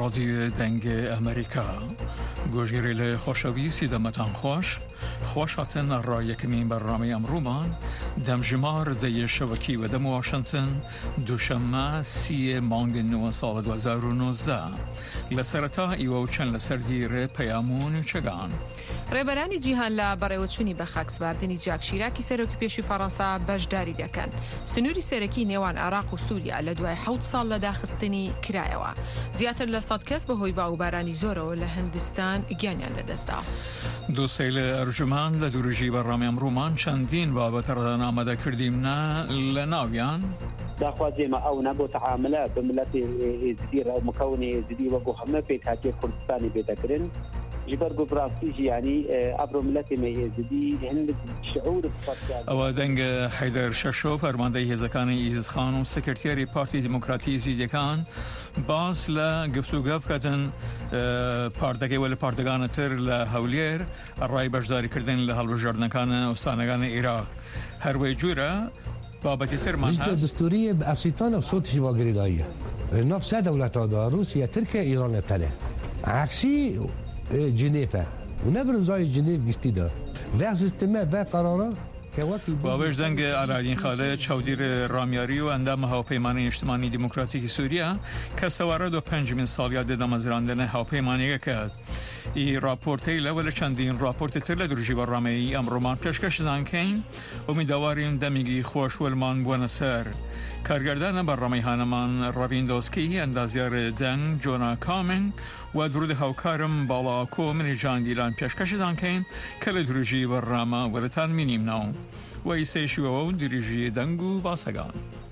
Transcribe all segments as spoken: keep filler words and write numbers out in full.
رادیو دنگ امریکا گوشگیری خوشویسی دمتان خوش خوشاتن را یکمین برنامه امرومان دمجمار دی شبکی و دم واشنطن دوشنبه سی مانگ نو سال دو هزار و نوزده لسرتا ایو چند لسردیر پیامون چگان ڕێبەرانی جیهان لە بەڕێوەچوونی بە خاکسباردنی جاک شیراکی سەرۆکی پێشووی فەڕەنسا بەشداری دەکەن. سنووری سەرەکی نێوان عێراق و سووریا لە دوای حەوت ساڵ لە داخستنی کرایەوە. زیاتر لە سەد کەس بەهۆی باوبارانی زۆرەوە لە هەندستان گیانیان لەدەستدا. دو سیل ئەرجومان لە دوورژی بەڕامی ئەمڕۆمان چەندین بابەتەڕدان ئامادەکردیمە لە ناویان داخوازێمە ئەو نەبوو تەعاملە بە ملەتی ئێزدی ڕێو مکەونی ئێزدی وەکو هەمە پێک هاتیە کوردستانی بێدەکردن جبر براسيجي يعني عبر ملتي ميزدي هند شعور او دنگ حیدر ششو فرمانده هزکان ایزد خان و سکرتیری پارتی دموکراتی زیدکان باز ل گفتگو کردن پارتگی ول پارتگان تر ل هولیر رای برداری کردن ل هەڵبژاردنەکان ئەستانەکان عێراق هەروەی جوورە بابەتی ترمان هست دستوری ئەسیتان و صوت هیواگریدایی ناف سه دولت دا روسیه ترکیه ایران تله عکسی جنيفة ونبرز زي جنيف جستيدا و سیستم و قرارا بابش دنگ علادین خالد چودیر رامیاری و اندام هاوپیمانی اجتماعی دموکراتیک سوریه که سوارد و پنجمین سالیات دمازراندن هاوپیمانی کرد. ای راپورتی لول چندین راپورت تر درجی برنامه‌ای امرومان پیشکش دانکین امیدواریم دمیگی خوش ولمان بونسر کارگردان برنامه هانمان راویندوسکی اندازیار دنگ جونا کامن و درود هاوکارم بالا کو من جان دیلان پیشکش دانکین که درجی برنامه ولتان مینیم ناو و ایسه شو درجی دنگو باسگان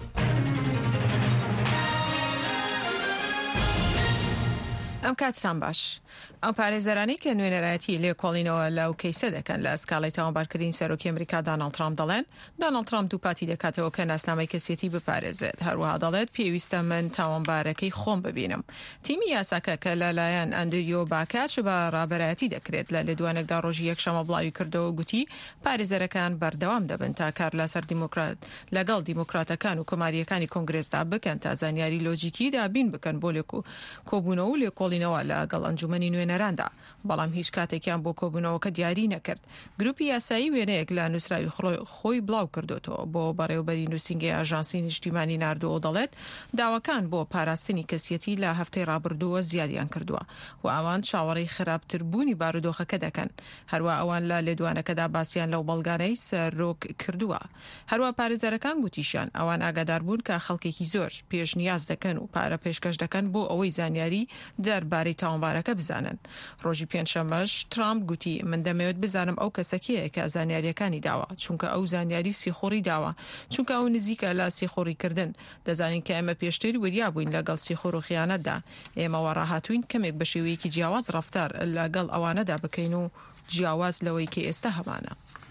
ئەم کاتتان باش. ئەو پارێزەرانی کە نوێنەرایەتی لێکۆڵینەوە لەو کەیسە دەکەن لە ئەسکاڵی تاوانبارکردنی سەرۆکی ئەمریکا داناڵد ترامپ دەڵێن داناڵد ترامپ دووپاتی دەکاتەوە کە ناسنامەی کەسێتی بپارێزرێت. هەروەها دەڵێت پێویستە من تاوانبارەکەی خۆم ببینم. تیمی یاساکە کە لەلایەن ئەندریۆ باکاچ بە ڕابەرایەتی دەکرێت لە لێدوانێکدا ڕۆژی یەکشەمە بڵاوی کردەوە گوتی پارێزەرەکان بەردەوام دەبن تا کار لەسەر دیموکرات لەگەڵ دیموکراتەکان و کۆماریەکانی کۆنگرێسدا بکەن تا زانیاری لۆجیکی دابین بکەن بۆ لێکۆ کۆبوونەوە و لێکۆڵینەوە لەگەڵ ئەنجومەنی نوێنەراندا. بەڵام هیچ کاتێکیان بۆ کۆبوونەوەکە دیاری نەکرد. گروپی یاسایی وێنەیەک لە نووسراوی خۆی بڵاو کردوتەوە بۆ بەڕێوەبەری نووسینگەی ئاژانسی نیشتیمانی ناردووە دەڵێت داواکان بۆ پاراستنی کەسیەتی لە هەفتەی ڕابردووە زیادیان کردووە و ئەوان چاوەڕێی خراپتربوونی بارودۆخەکە دەکەن. هەروە ئەوان لە لێدوانەکەدا باسییان لەو بەڵگانەی سەرۆک کردووە. هەروە پارێزەرەکان گوتیشیان ئەوان ئاگادار بوون کە خەڵکێکی زۆر پێش نیاز دەکەن و پارە پێشکەش دەکەن بۆ ئەوەی زانیاری دەربارەی تاوانبارەکە بزانن. ڕۆژی پێنجشەمەش ترامپ گوتی من دەمەوێت بزانم ئەو کەسەکەیە کە زانیاریەکانی داوە چونکە ئەو زانیاری سیخۆڕی داوە چونکە ئەو نزیکە لە سیخۆڕیکردن. دەزانین کە ئێمە پێشتر وریا بووین لەگەڵ سیخۆڕ و خیانەتدا. ئێمەوە ڕاهاتوین کەمێک بە شێوەیەکی جیاواز ڕەفتار لەگەڵ ئەوانەدا بکەین و جیاواز لەوەی کە ئێستا هەمانە.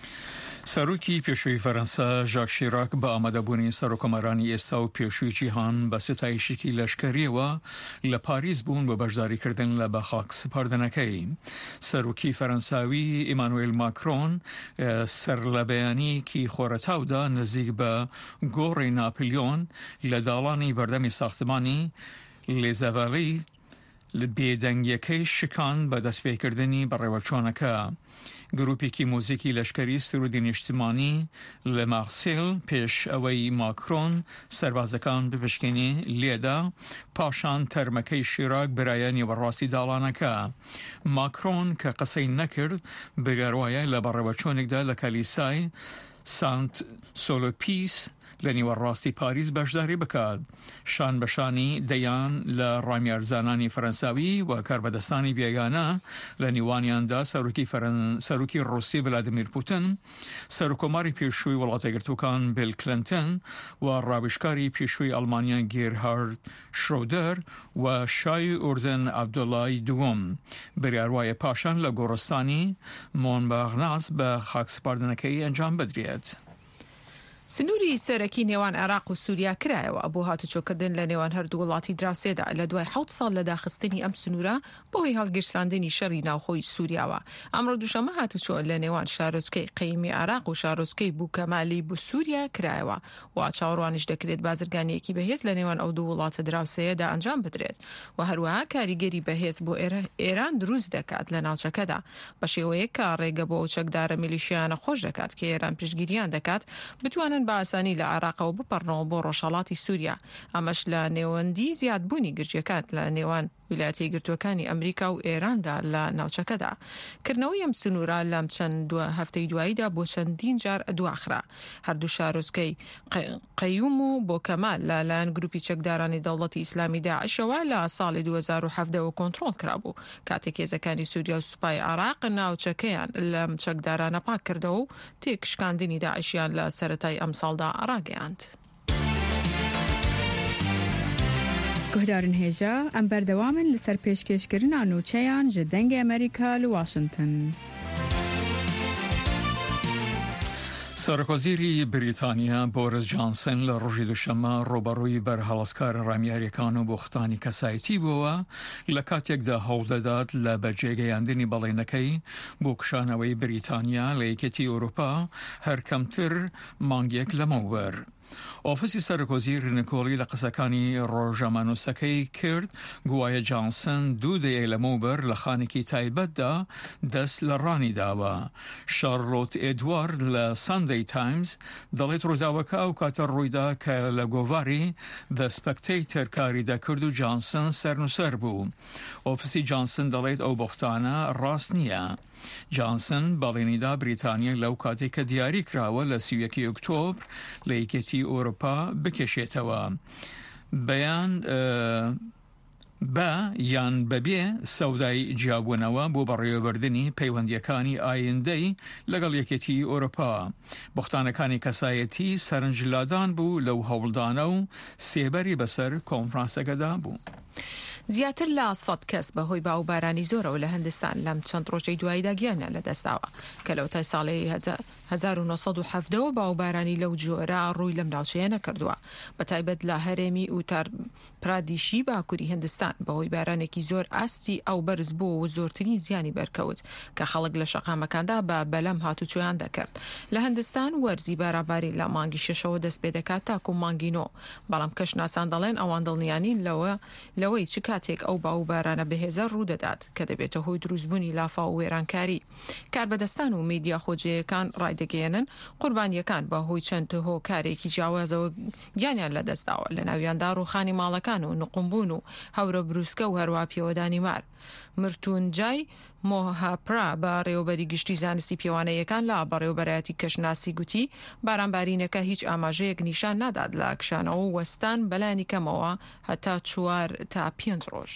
سەرۆکی پێشووی فەرەنسا ژاک شیراک بە ئامادەبوونی سەرۆکۆمەرانی ئێستا و پێشووی جیهان بە ستایشێکی لەشکریەوە لە پاریس بوون بە بەشداریکردن لە بەخاک سپاردنەکەی. سەرۆکی فەرەنساوی ئیمانوئیل ماکرۆن سەرلەبەیانیەکی خۆرەتاودا نزیک بە گۆڕی ناپلیۆن لە داڵانی بەردەمی ساختمانی لێزەڤالی بێدەنگیەکەی شکان بە دەستپێکردنی بەڕێوەچۆنەکە. گروپێکی مۆزیکی لەشکری سرودی نیشتیمانی لە مارسیل پێش ئەوەی ماکرۆن سەربازەکان بپشکنی لێدا پاشان تەرمەکەی شیراک برایەنی بەڕاستی داڵانەکە. ماکرۆن کە قسەی نەکرد بگەڕوایە لە بەڕێوەچۆنێکدا لە کەلیسای سانت سۆلۆپیس لە نیوەڕاستی پاریس بەشداری بکات. شان بەشانی دەیان لە ڕامیارزانانی فەرەنساوی و کاربەدەستانی بێگانە لە نیوانیاندا سەرۆکی ڕۆسی ڤلادیمیر پوتین، سەرۆکۆماری پێشووی وڵاتە یەکگرتووەکان بیل کلینتن و ڕاوێژکاری پێشووی ئەڵمانیا گێرهارد شرۆدەر و شای ئوردن عەبدوڵای دووەم. بریاروایە پاشان لە گۆڕستانی مۆنباغناس بە خاکسپاردنەکەی ئەنجام بدرێت. سنووری سەرەکی نێوان عێراق و سووریا کرایەوە بۆ هاتوچۆکردن لە نێوان هەردوو وڵاتی دراوسێدا لە دوای حەوت ساڵ لە داخستنی ئەم سنوورە بۆی هەڵگیرساندنی شەڕی ناوخۆی سووریاوە. ئەمڕۆ دووشەمە هاتوچۆ لە نێوان شارۆچکەی قەیمی عێراق و شارۆچکەی بووکەمالی بۆ سووریا کرایەوە و چاوەڕوانیش دەکرێت بازرگانیەکی بەهێز لە نێوان ئەو دوو وڵاتە دراوسەیەدا ئەنجام بدرێت و هەروەها کاریگەری بەهێز بۆ ئێران دروست دەکات لە ناوچەکەدا بە شێوەیە کە ڕێگە بۆ ئەو چەکدارە میلیشیانە خۆش دەکات کە ئێران پشتگیریان دەکات بتوانن بە ئاسانی لە عێراقەوە بپەڕنەوە بۆ ڕۆژهەڵاتی سووریا. ئەمەش لە نێوەندی زیادبوونی گرجەکان لە نێوان ویلایەتە یەکگرتووەکانی ئەمریکا و ئێراندا لە ناوچەکەدا. کردنەوەی ئەم سنوورە لەم چەند هەفتەی دواییدا بۆ چەندین جار دواخرا. هەردوو شارۆچکەی قەیوم و بۆ کەمال لەلایەن گروپی چەکدارانی دەوڵەتی ئیسلامی داعشەوە لە ساڵی دوو هەزار و هەڤدەوە کۆنتڕۆڵ کرابوو کاتێک هێزەکانی سووریا و سوپای عێراق ناوچەکەیان لەم چەکدارانە پاک کردەوە و تێکشکاندنی داعشیان لە سەرەتای ئەم ساڵدا ڕاگەیاند. گهدارن هێژە ئەم بەردەوامن لەسەر پێشکەشکردنا نوچەیان ji dengê ئەمریکا لە واشنگتن. سەرۆکوەزیری بریتانیا بۆرس جانسن لە ڕۆژی دووشەممە ڕۆبەڕووی بەرهەڵەسکارە ڕامیاریەکان و بۆختانی کەسایەتی بووە لە کاتێکدا هەوڵدەدات لە بەجێگەیاندنی بەڵێنەکەی بۆ کشانەوەی بریتانیا لە یەکێتی ئەوروپا هەر کەمتر مانگێک لەمەوبەر. ئۆفیسی سەرۆکوەزیر نکۆڵی لە قسەکانی ڕۆژەمانووسەکەی کرد گوایە جانسن دوو دەیە لەمەوبەر لە خانێکی تایبەتدا دەست لە ڕانی داوە. شارلۆت ئێدوارد لە ساندەی تایمز دەڵێت ڕووداوەکە ئەو کاتە ڕوویدا کە لە گۆڤاری دە سپەکتەیتەر کاری دەکرد و جانسن سەرنووسەر بوو. ئۆفیسی جانسن دەڵێت ئەو بۆختانە ڕاست نییە. جانسن باڵێنیدا بریتانیا لەو کاتێک کە دیاری کراوە لە سیویەکی ئۆکتۆبر لە یەکێتی ئەوروپا بکێشێتەوە. بەیان بە یان بەبێ سەودای جیابوونەوە بۆ بەڕێوەبردننی پەیوەندیەکانی ئایندەی لەگەڵ یەکێتی ئەوروپا. بۆختانەکانی کەسایەتی سەرنجلادان بوو لەو هەوڵدانە و سێبەری بەسەر کۆنفرانسەکەدا بوو. زیاتر لە سەد کەس بەهۆی باوبارانی زۆرەوە لە هەندستان لەم چەند ڕۆژەی دواییدا گیانیان لەدەستاوە کە لەوتای ساڵی هەزار و نۆسەد و هەڤدەوە باوبارانی لەو جۆرە ڕووی لەم ناوچەیە نەکردووە. بەتایبەت لە هەرێمی ئوتار پرادیشی باکووری هەندستان بەهۆی بارانێکی زۆر ئاستی ئەو بەرز بوو و زۆرترین زیانی بەرکەوت کە خەڵک لە شەقامەکاندا بە بەلەم هاتوچۆیان دەکرد. لە هەندستان وەرزی باراباری لە مانگی شەشەوە دەست پێ دەکات تاکو مانگی نۆ، بەڵام کەشناسان دەڵێن ئەوان دڵنیانین لەوە لەوەی چ کاتێک ئەو باوبارانە بەهێزە ڕوودەدات کە دەبێتە هۆی دروستبوونی لافا و وێرانکاری. کاربەدەستان و میدیا خۆجیەکان ڕایدەگەێنن قوربانیەکان بە هۆی چەند هۆکارێکی جیاوازەوە گیانیان لەدەستداوە، لە ناویاندا ڕووخانی ماڵەکان و نقمبوون و هەورە بروسکە و هەروە پیەوەدانی مار. مرتونجای مۆهاپرا بە ڕێوەبەری گشتی زانستی پێوانەیەکان لە بەڕێوەبەرایەتی کەشناسی گوتی بارانبارینەکە هیچ ئاماژەیەک نیشان نادات لە کشانەوە و وەستان بەلانی کەمەوە هەتا چوار تا پێنج ڕۆژ.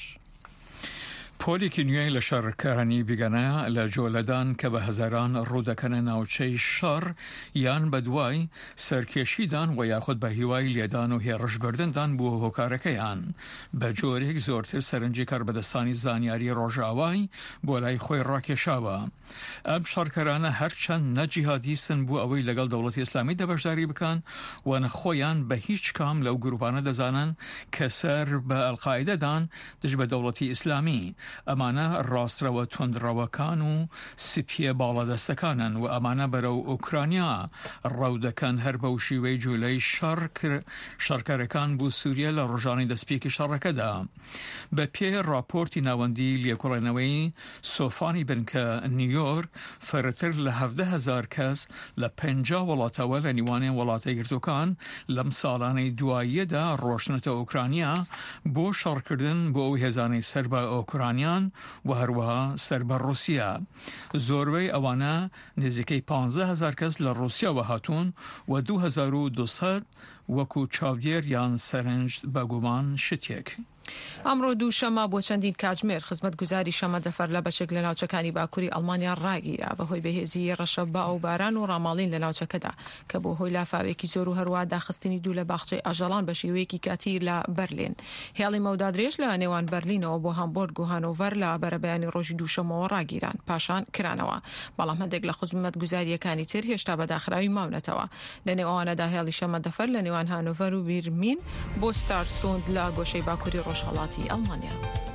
پۆلێکی نوێی لە شەڕکارانی بیگەنە لە جۆلەدان کە بە هەزاران ڕوودەکەنە ناوچەی شەڕ یان بە دوای سەرکێشیدان و یاخود بە هیوای لێدان و هێڕشبردندان بۆ هۆکارەکەیان بە جۆرێک زۆرتر سەرنجی کاربەدەستانی زانیاری ڕۆژاوای بۆ لای خۆی ڕاکێشاوە. ئەم شەڕکەرانە هەرچەند نەجیهادیستن بوو ئەوەی لەگەڵ دەوڵەتی ئیسلامی دەبەشداری بکەن و نەخۆیان بە هیچ کام لەو گروپانە دەزانن کە سەر بە ئەلقاعیدەدان دژ بە دەوڵەتی ئیسلامی. ئەمانە ڕاسترەوە تۆندڕەوەکان و سپیە باڵەدەستەکانن و ئەمانە بەرەو ئوکرانیا ڕەودەکەن هەر بەو شیوەی جوولەی شەڕکارەکان بوو سووریا لە ڕۆژانی دەستپێکی شەڕەکەدا. بە پێ راپۆرتی ناوەندی لێکۆڵێنەوەی سۆفانی بن کە نیویۆرک فەرەتر لە هەڤدە هەزار کەس لە پەنجا وڵاتەوە لە نیوانێ وڵاتە یەکگرتووەکان لەم ساڵانەی دواییەدا ڕۆشتنەتە ئوکرانیا بۆ شەڕکردن بۆ ئەو هێزانەی سەر بە ئوکرانیان و هەروەها سەر بە ڕووسیا. زۆربەی ئەوانە نزیکەی پانزە هەزار کەس لە ڕووسیاوە هاتوون و دوو هەزار و دووسەد وەکو چاودێر یان سەرنج بەگومان شتێک. ئەمڕۆ دووشەمە بۆ چەندین کاتژمێر خزمەتگوزاری شەمە دەفەر لە بەشێک لە ناوچەکانی باکووری ئەڵمانیا ڕاگیرا بەهۆی بەهێزی ڕەشەبا و باران و ڕاماڵین لە ناوچەکەدا کە بۆ هۆی لافاوێکی زۆر و هەروە داخستنی دوو لە باخچەی ئاژەڵان بە شێوەیەکی کاتی لە بەرلین. هێڵی مەودا درێژ لە نێوان بەرلینەوە بۆ هامبۆرگ و هانۆڤەر لە بەرەبەیانی ڕۆژی دووشەمەوە ڕاگیران پاشان کرانەوە، بەڵام هەندێک لە خزمەتگوزاریەکانی تر هێشتا بەداخراوی ماونەتەوە. لە نێوانەدا هێڵی شەمە دەفەر لە نێوان هانۆڤەر و بیرمین بۆ ستارسوند لە گۆشەی باکووری ڕۆژهەڵاتی ئەڵمانیا.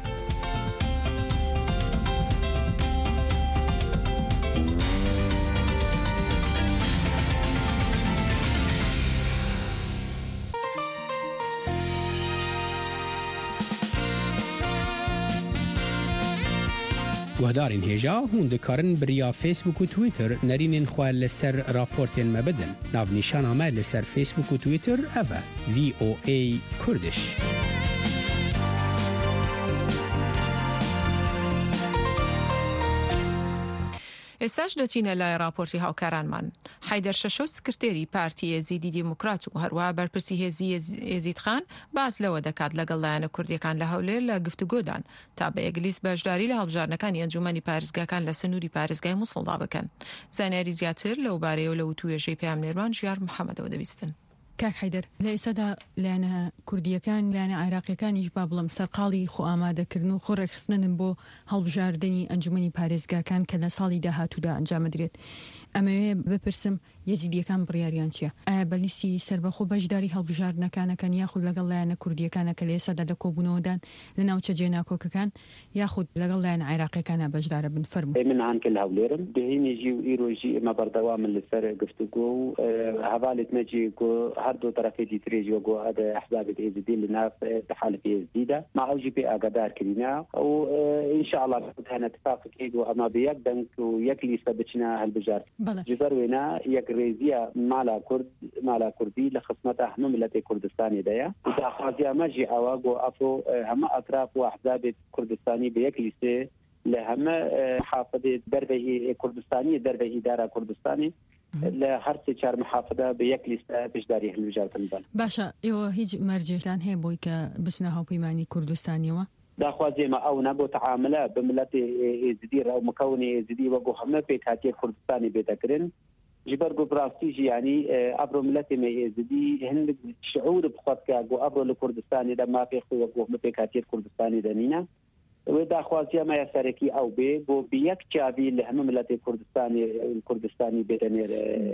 گوهدارین هێژا هون دکارن بریا فیسبوک و تویتر نرینین خواه لسر راپورتین مبدن ناو نیشان همه لسر فیسبوک و تویتر اوه وی او ای کردش. ئێستاش دەچینە لای راپۆرتی هاوکارانمان. حیدەر شەشۆ سکرتێری پارتی یەزیدی دیموکرات و هەروە بەرپرسی هێزی یەزید خان باس لەوە دەکات لەگەڵ لایەنە کوردیەکان لە هەولێر لە گفتوگۆدان تا بە یەکلیس بەشداری لە هەڵبژارنەکانی ئەنجومەنی پارێزگاکان لە سنووری پارێزگای مووسڵدا بکەن. زانیاری زیاتر لەو بارەیە و لە وتووێژەی پەیامنێرمان ژیار محەممەدەوە دەبیستن. کاک حیدەر لە ئێستادا لایەنە کوردیەکان لایەنە عێراقیەکانیش با بڵم سەرقاڵی خۆ ئامادەکردن و خۆڕێکخستنن بۆ هەڵبژاردننی ئەنجومەنی پارێزگاکان کە لە ساڵی داهاتوودا ئەنجامەدرێت. ئەمەوێ بپرسم یەزیدیەکان بڕیاریان چییە؟ ئایا بەلیستی سربەخۆ بەشداری هەڵبژاردنەکانەکەن یاخود لەگەڵ لایەنە کوردیەکانە کە لە ئێستادا لە کۆبوونەوەدان لە ناوچە جێناکۆکەکان یاخود لەگەڵ لایەنە عێراقیەکانە بەشدارە بن؟ فەرموو. من هانکە لە هەولێرم دهێنێژی و ئیرۆژی ئێمە بەردەوامن لەسەر گفتوگۆ و هەواڵێت مەجی هەردوو طرفی دیترێژی وەگۆ ئەدە ئەحزابێت ئێزیدی لە ناف حالەتی ئێزیدا ما ئەوژی پێ ئاگادار کردینا و ئینشاءالله هەنە اتفاقێک و ئەمە بە یەک دەنگ و یەک لیستە بچنە هەڵبژارد. جبر وینا یک ریزیه مالا کرد مالا کردی لخدمت همه ملت کردستانی دیا و خواهی ماجی آواز و افرو همه اطراف و احزاب کردستانی به یک لیسته لهمه محافظه دربه کردستانی دربه اداره کردستانی لهر سه چهار محافظه به یک لیسته بجداری هلوجات بن. باشه ایو هیچ مرجعتان هی بوی که بسنه ها پیمانی کردستانی و داخوازی ما او نبو تعامله بملت ازدی او مكوني ازدي وقو همه بيكاتي كردستاني بيتكرن جبرقو براستيجي يعني ابرو ملت ما ازدي هند شعور بخوت كاغو ابرو لكردستاني لما في خو وقو همه بيكاتي كردستاني دنينا وداخوازي ما يساركي او بي بو بيك جابي لهم ملت كردستاني الكردستاني بيتنير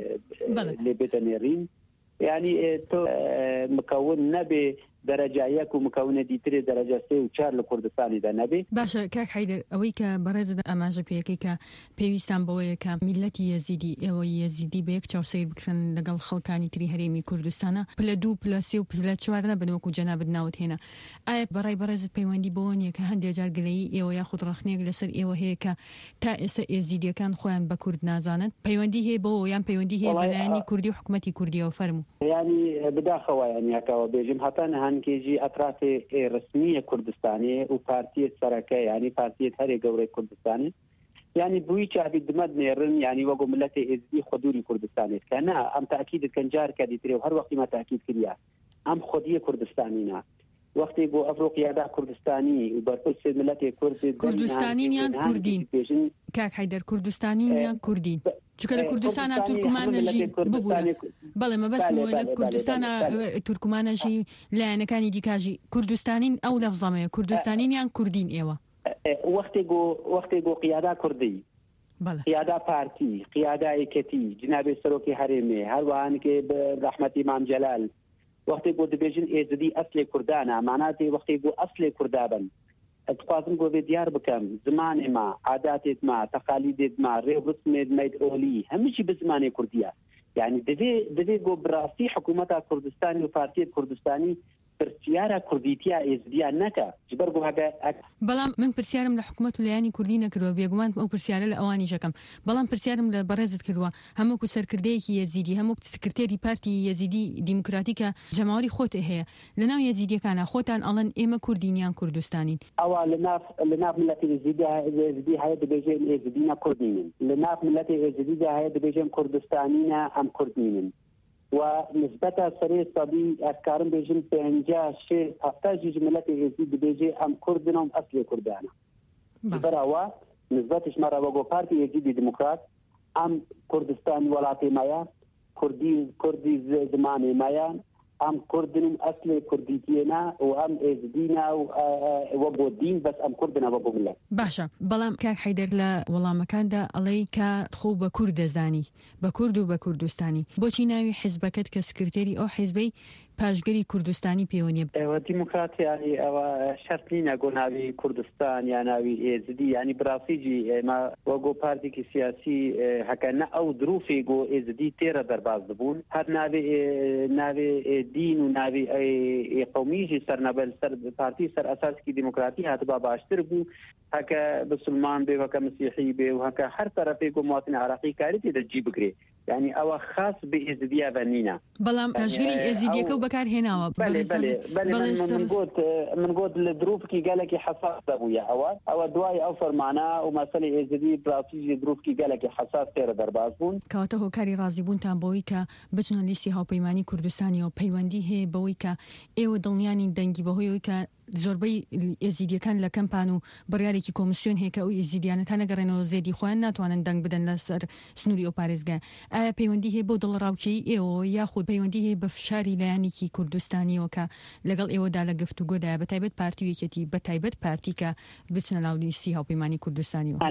اللي بيتنيرين يعني تو مكون نبي درجه یک و مكونه دیتر درجه سه و چهار لکردستانی ده نبی. باشه کاک حیدر اوی که برای اماجه پیکی که پیوستان بوی که ملت یزیدی او یزیدی به یک چهارسیر بکرن لگل خلکانی تری هریمی کردستانه پل دو پل سه و پل چهار نبود وکو جناب ناوت هنا. ای برای برای پیوندی بونی که هندی جار گلی او یا خود رخنه گلسر او هی که تا اس یزیدی کان خوان با کرد نازاند پیوندی هی بو یا پیوندی هی بلانی کردی حکومتی کردی او فرمو. يعني بداخل يعني هكا بيجم حتى كيجي أطراف رسمية كردستانية وبارتية سركة يعني بارتية هري قوري كردستاني يعني بويش عبد دمد نيرن يعني وقو ملتي إزدي خدوري كردستاني كان أم تأكيد كان جار كدي تري وهر وقت ما تأكيد كليا أم خدية كردستانينا وقت يقول أفريقيا دا كردستاني وبرفل سيد ملتي كرد كردستانيين يان كردين كاك حيدر كردستانيين يان كردين چونکە لە کوردستانە تورکمانەژی ببوورە بەڵێ مە بەسمەوە لە کوردستانە تورکمانەژی لایەنەکانی دیکاژی کوردستانین ئەو لەفزەمەیە کوردستانین یان کوردین ئێوە وەختێک بۆ قیادا کوردی قیادا پارتی قیادا یەکەتی جنابێ سەرۆکی هەرێمێ هەروەهانکێ ڕەحمەتی مام جەلال وەختێک بۆ دەبێژن ئێزدی ئەسلێ کوردانە ماناتی وەختێک بۆ ئەسلێ کوردابن اتخاذن بو ديار بكم زمان ما عادات ما تقاليد ما رسم ميد اولي همشي بزمان كرديه يعني دبي دبي جو براسي حكومه كردستان وبارتي كردستاني پرسیارە کوردیتیا ئێزدیان نەکە جبەرگۆ هەگە بەڵام من پرسیارم لە حکومەت و لایانی کوردی نەکردووە بێگومان ئەو پرسیارە لە ئەوانی ژەکەم بەڵام پرسیارم لە بەڕێزت کردووە هەموو سەرکردەیەکی یەزیدی هەموو سکرتێری پارتی یەزیدی دیموکراتیکە جەماوەری خۆت هەیە لەناو یەزیدیەکانە خۆتان ئەڵەن ئێمە کوردینیان کوردستانین ئەوە لەناف لەناف ملەتی ئێزدی هەیە دەبێژێن ئێزدینە کوردینن لەناف ملەتی ئێزدیدا هەیە دەبێژێن کوردستانینە ئەم کوردینن و نسبة سري صدي أفكارن بيجن بينجا شيء أفتاج جملة يزيد بيجي أم كردنهم أصل كردانا براوا نسبة شمارا وقو بارتي يزيد ديمقراط أم كردستان ولاتي مايا كردي كردي زماني مايا ام كردن اصل كرديتينا وام ازدينا وبودين بس ام كردنا وبولا باشا بلام كاك حيدر لا والله مكان دا عليك خو بكرد زاني بكرد وبكردستاني بوچی ناوی حزبکت كسكرتيري او حزبي پاشگری کردستانی پیونی و ديمقراطي يعني او شرطينا قناوي كردستان يعني ناوي ازدي يعني براسيجي ما وقو بارتي سياسي هكذا او ظروفي جو ازدي تيرا درباز دبون هر ناوي ناوي دين وناوي قوميجي سرنبل سر بارتي سر اساس کی ديمقراطي هتبقى باشتر بو هكا بسلمان بي وهكا مسيحي بي وهكا هر طرفي کو مواطن عراقي كارتي تجيب كري يعني او خاص بازديا بنينا بلام پاشگری ازدی کو بکار هناوا بله بله بله من قلت من قلت الظروف كي قالك حساس ابويا او او دواي اوفر معنا ومساله ازدي براتيجي ظروف كي قالك حساس تر دربازبون كاته كاري رازي بون تام بويكا بچن لیسی ها پیمانی کردستانی او پیوندی هي بويكا ايو دڵنیانی دنگی بهويكا زۆربەی ئێزیدیەکان لە کەمپان و بڕیارێکی کۆمیسیۆن هەیە کە ئەو ئێزیدیانە تا نەگەڕێنەوە زێدی خۆیان ناتوانن دەنگ بدەن لەسەر سنووری ئەو پارێزگا. ئایا پەیوەندی هەیە بۆ دڵڕاوکێی ئێوە یاخود پەیوەندی هەیە بە فشاری لایەنێکی کوردستانیەوە کە لەگەڵ ئێوەدا لە گفتوگۆدایە بەتایبەت پارتی وێکێتی بەتایبەت پارتی کە بچنە ناو لیستی هاوپەیمانی کوردستانیەوە؟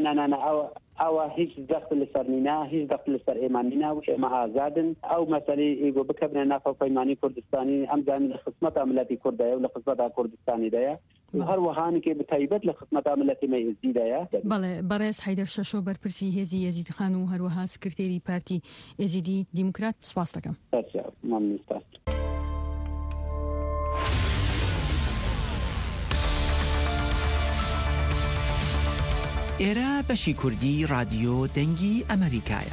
او هیچ دخل لسرنينا هیچ دخل لسر ايماننا وش ما ازادن او مثلا يقول بكبنا نافع پیمانی كردستاني ام زان لخدمت عملتي كردايه ولا خدمت كردستاني دايه وهر وهان كي بتايبت لخدمت عملتي ما يزيدايه بله برئيس حيدر شاشو برپرسی هزي يزيد خان و هر وها سكرتيري بارتي يزيدي ديمقراط سپاس دەکەم. ممنون سپاس. ئێرە بەشی کوردی رادیۆ دەنگی ئەمریکایە.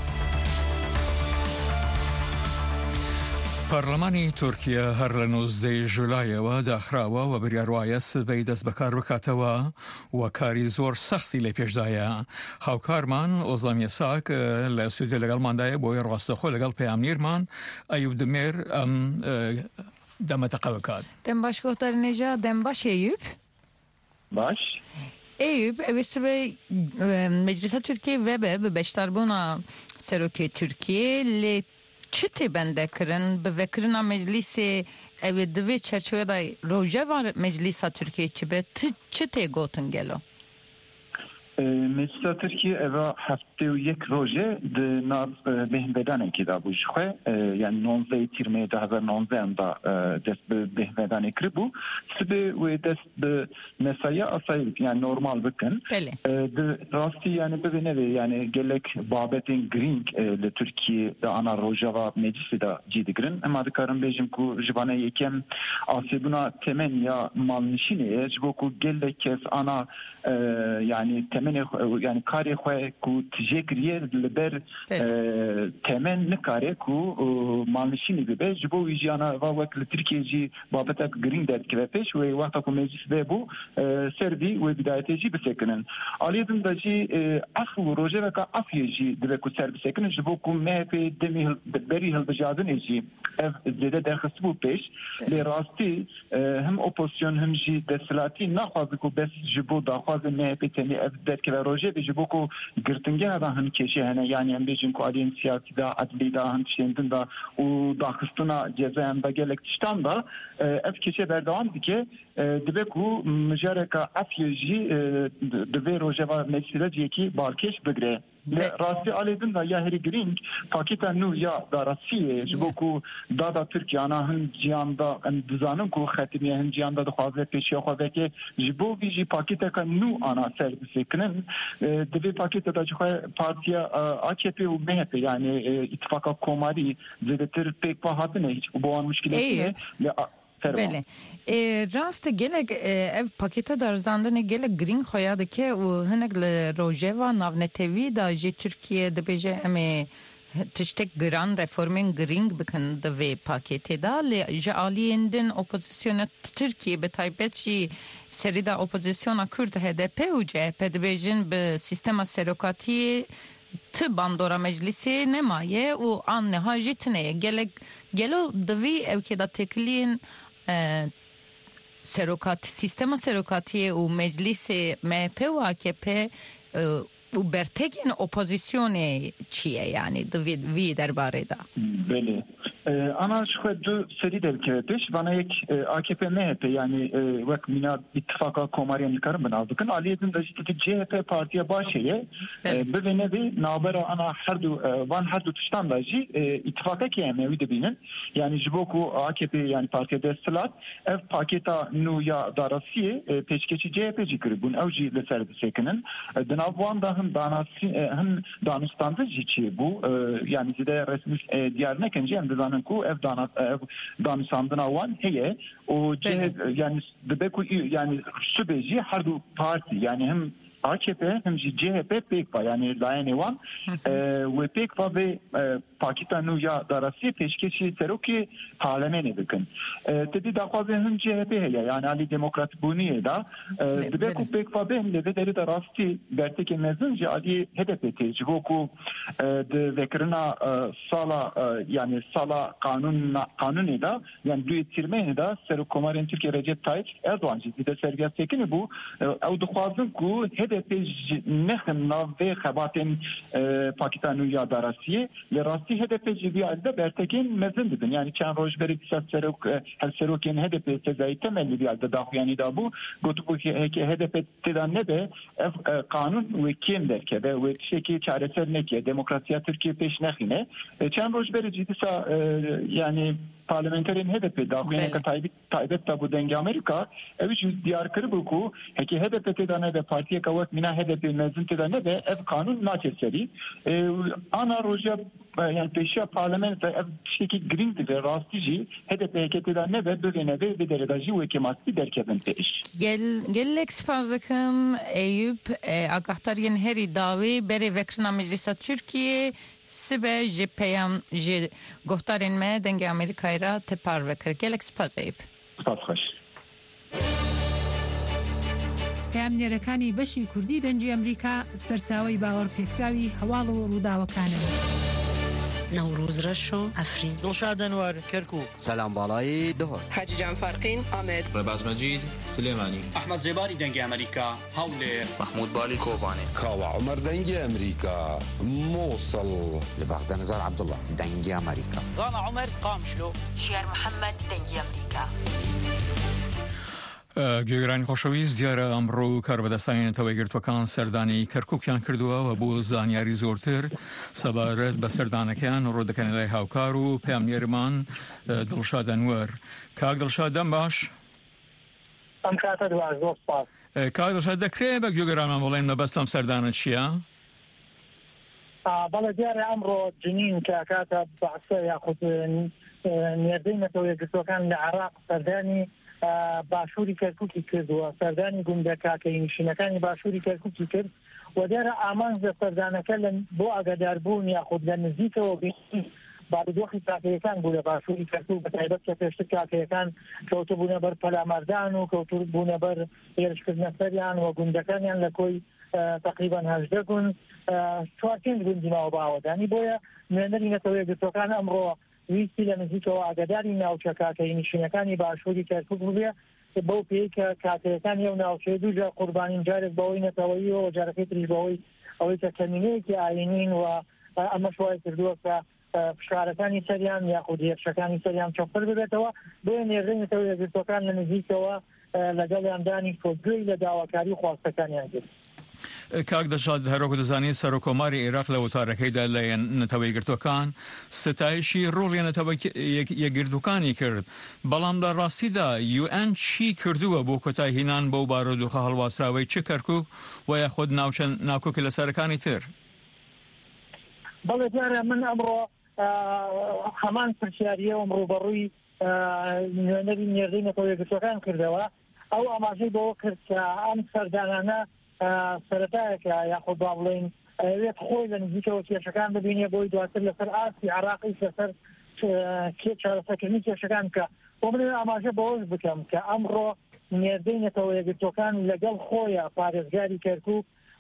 پەرلەمانی تورکیا هەر لە نۆزدەی ژولایەوە داخراوە و بریاڕایە سبەی دەست بەکار بکاتەوە و کاری زۆر سەختی لێ پێشدایە. هاوکارمان ئۆزامیە ساک لە سوودە لەگەڵماندایە بۆی ڕاستەخۆ لەگەڵ پەیامنیرمان ئەیوب دمێر ئەم دەمەتەقە بکات. دەم باش گۆتەرنێژە دەم باش ئەیوب باش Eyüp, evet ve Meclisa Türkiye ve be beştarbuna seroke Türkiye le çite bende kırın be vekrina meclisi evet ve çerçevede roje var Meclisa Türkiye çibe çite gotun gelo. مجلس ترکیه اوا هفته و یک روزه د ناز بهمدان کی دا بوش خو یعنی نوزده تیرمه ده هزار نوزده اندا دست بهمدان کربو سبه و دست به مسایا اصایل yani normal بکن د راستی yani ببینه yani gelek babetin green le Türkiye de ana rojava meclisi da cidigrin ama dikarım bejim ku jibane yekem asibuna temen ya malnişine jboku gelek kes ana yani temen yani kare xwe ku tijekriye liber temen nikare ku malnişini bibe jibo wijana va wek li Türkiye ji babeta green dat kvepeş ve waqta ku meclis ve bu servi ve bidayeteci bisekinin aliyedin da ji asıl roje ve ka afyeji dibe ku servi sekinin jibo ku M H P demi beri hilbijadın eji ev zede derxist bu peş li rasti hem opozisyon hem ji desilati naxwazi ku bes jibo daxwazi M H P temi ev derke ve roje ve jibo ku girtinge da hin keşi hene yani em bejin ku aliyen siyasi da adli da hin şendin da u daxistuna ceza em da gelek tiştan da ev keşe berdevam dike dibe ku müjareka afyeji dibe roje ve meclise ki balkeş bigre rastî alêdin da ya herî girîng pakêta nû ya da Rasiyê ji bo ku dada Tirkiyana hin ciyanda em dizanin ku xetimiye hin ciyanda dixwaze pêşiya xwe veke ji bo vî jî pakêteka nû ana servisê kirin divê pakêta da ji xwe partiya A K P û M H P yani îtifaka komarî zêdetir pêk ve hatine hiç bu an muşkiletiye بله راست گله اف پاکیتا در زندان گله گرین خواد که و هنگ روزه و ناونتوی دا جی ترکیه د بجه ام تشتک گران رفورمین گرینگ بکن د وی پاکیتا دا ل جالیندن اپوزیسیون ترکیه به تایبت شی سری دا اپوزیسیون کرد H D P و C H P د بجن به سیستم سروکاتی ت باندورا مجلسی نمایه و آن نهاجی تنه گل گلو دوی او که دا تکلین سروکات سیستم سروکاتی و مجلس مهپه و آکپه و برتگین اپوزیسیون چیه یعنی دوی وی درباره دا؟ بله انا شو دو سری دل کردش وانا یک آکپ مهپه یعنی وقت مینا اتفاقا کماریان کارم بناو بکن علیه دن داشتی که جه پی پارتیا باشه ببینه بی نابرا انا هر دو وان هر دو تشتان داشتی اتفاقا که اموی دبینن یعنی جبوکو آکپ یعنی پارتیا دستلات اف پاکتا نو یا داراسیه پیشکشی جه پی جی کربون او جی لسر بسکنن دناب وان دا هم داناسی هم دانستانده جی چی بو یعنی زده رسمی دیار نکنجی هم دزان کو اف دانات دانستاندنا وان هي و يعني دبكو يعني سبيجي هردو بارتي يعني هم آکپ هم جی جه پی پیک با یعنی لاین وان و پیک با به پاکستان یا دراسی پیشکشی سروکی پارلمانی بکن تدی داخوازه هم جه پی هیا یعنی علی دموکرات بونیه دا دبکو پیک با به هم لبه داری دراستی برتی که مزن جه علی هدف تیج بوکو ذکرنا سالا یعنی سالا قانون قانونی دا یعنی دوی تیرمه دا سرو کمارین ترکی رجب تایج اردوان جی دیده سرگیست سکنی بو او دخوازن کو هدف نخن ناوه خباتن پاکستان یا داراسیه لراستی هدف جدی آلده برتکین مزن بدن یعنی چند روز بری دیسات سروک هل سروکین هدف سزایی تملی بیالده داخو یعنی دابو گوتو بو که هدف تدان نده قانون وکیم درکه و شکی چاره سر نکیه دموکراسیا ترکیه پیش نخینه چند روز بری جدیسا یعنی پارلمانترین هدف داخو یعنی که تایبت تابو دنگ امریکا اویش دیار کربو کو هکی هدف تدانه ده پارتیه که وقت مینا هدف مزن تدانه ده اف قانون ناچه سری آنا روژا yani peşa parlamento şeki green de rastici H D P heketinden ne ve böyle ve bir derececi ve kemasli derkeben peş. Gel gelek spazlıkım Eyüp agahtaryen heri davi beri vekrina meclisa Türkiye sibe jpyam j goftarin me denge Amerika'yra tepar vekr gelek spaz Eyüp. Spaz hoş. پامنێرەکانی بەشی کوردی دەنجی ئەمریکا سەرچاوەی باوەڕ پێکراوی هەواڵ و ڕووداوەکانەوە. نوروز رشو افرین دلشاد انور کرکوک سلام بالای دهر حاجی جان فارقین آمد رباز مجید سلیمانی احمد زباری دنگ امریکا هاولر محمود بالی کوبانی کاوه عمر دنگ امریکا موصل لبغداد نزار عبدالله دنگ امریکا زانا عمر قامشلو شیر محمد دنگ امریکا گوێگرانی خۆشەویست دیارە ئەمڕۆ کار بەدەستانێنێتەوەی گرتوەکان سەردانی کەرکووکیان کردووە و بۆ زانیاری زۆرتر سەبارەت بە سەردانەکەیان ڕۆدەکەنە لای هاوکار و پامنێرمان دڵشاد ئەنوەر. کاک دڵشاد دەم باش ئەم کاتە دواز زۆر سپاس. کاک دڵشاد دەکرێت بە گوێگرانمان بڵێن مەبەستم سەردانە چییە؟ بەڵێ دیارە ئەمڕۆ جنین کە کاتە بەعسە یاخود نێردەی نەتەوەی گرتوەکان لە عێراق سەردانی باشووری کەرکووکی کردووە سەردانی گوندەکە کە نشینەکانی باشووری کەرکووکی کرد و دیارە ئامانج لە سەردانەکە بۆ ئاگاداربوون یاخود لە نزیکەوە بارودۆخی تاکەیەکان بوو لە باشووری کەرکووک بەتایبەت کە پێشتر تاکەیەکان کەوتبوونە بەر پەلامەردان و کەوتبوونە بەر هێرشکردنە سەریان و گوندەکانیان لە کۆی تقریبا هەژدە گوند چوار پێنج گوندی ماوە باوەدانی بۆیە نوێنەری نەتەوەی گرتوەکان ئەمڕۆ ویستی لە نزیکەوە ئاگاداری ناوچەکەی نشینەکانی باشووری کەرکووک بووبێ بەو پێی کە کاتەکانی ئەو ناوچەیە دووجار قوربانین جارێک بەوەی نەتەوەییەوە جارەکەی تریش بەوەی ئەوەی کە کەمینەیەکی ئاینین و ئەمەش وای کردووە کە فشارەکانی سەریان یاخود هێرشەکانی سەریان چۆپتر ببێتەوە بۆیە نێردەی نەتەوەی گرتوەکان لە نزیکەوە لەگەڵیاندانی کۆگوێی لە داواکاری خواستەکانیان کرد. کاک دەشاد هەروەکو دەزانی سەرۆکۆماری عێراق لە وتارەکەیدا لە نەتەوەی گرتوەکان ستایشی ڕۆڵی نەتەوە یەکگرتوەکانی کرد بەڵام لە ڕاستیدا یو ئەن چی کردووە بۆ کۆتایهێنان بەو بارودۆخە هەڵواسراوەی چ کەرکووک و یاخود ناوکۆکی لە سەرەکانی تر؟ بەڵێ دیارە من ئەمڕۆ هەمان پرسیاریەوەم ڕوبەڕووی نوێنەری نێردەی نەتەوەی گرتوەکان کردەوە ئەو ئاماژەی بەوە کرد کە ئەم سەردانانە سەرەتایەکە یاخود با بڵێن ئەوێت خۆی لە نزیکەوە کێشەکان ببینێ بۆی دواتر لەسەر ئاسی عێراقی لەسەر چارەسەرکردنی کێشەکان بکە بۆ من ئاماژە بەوەش بکەم کە ئەمڕۆ نێردەی نەتەوەی گرتوەکان لەگەڵ خۆیە پارێزگاری کەرکووک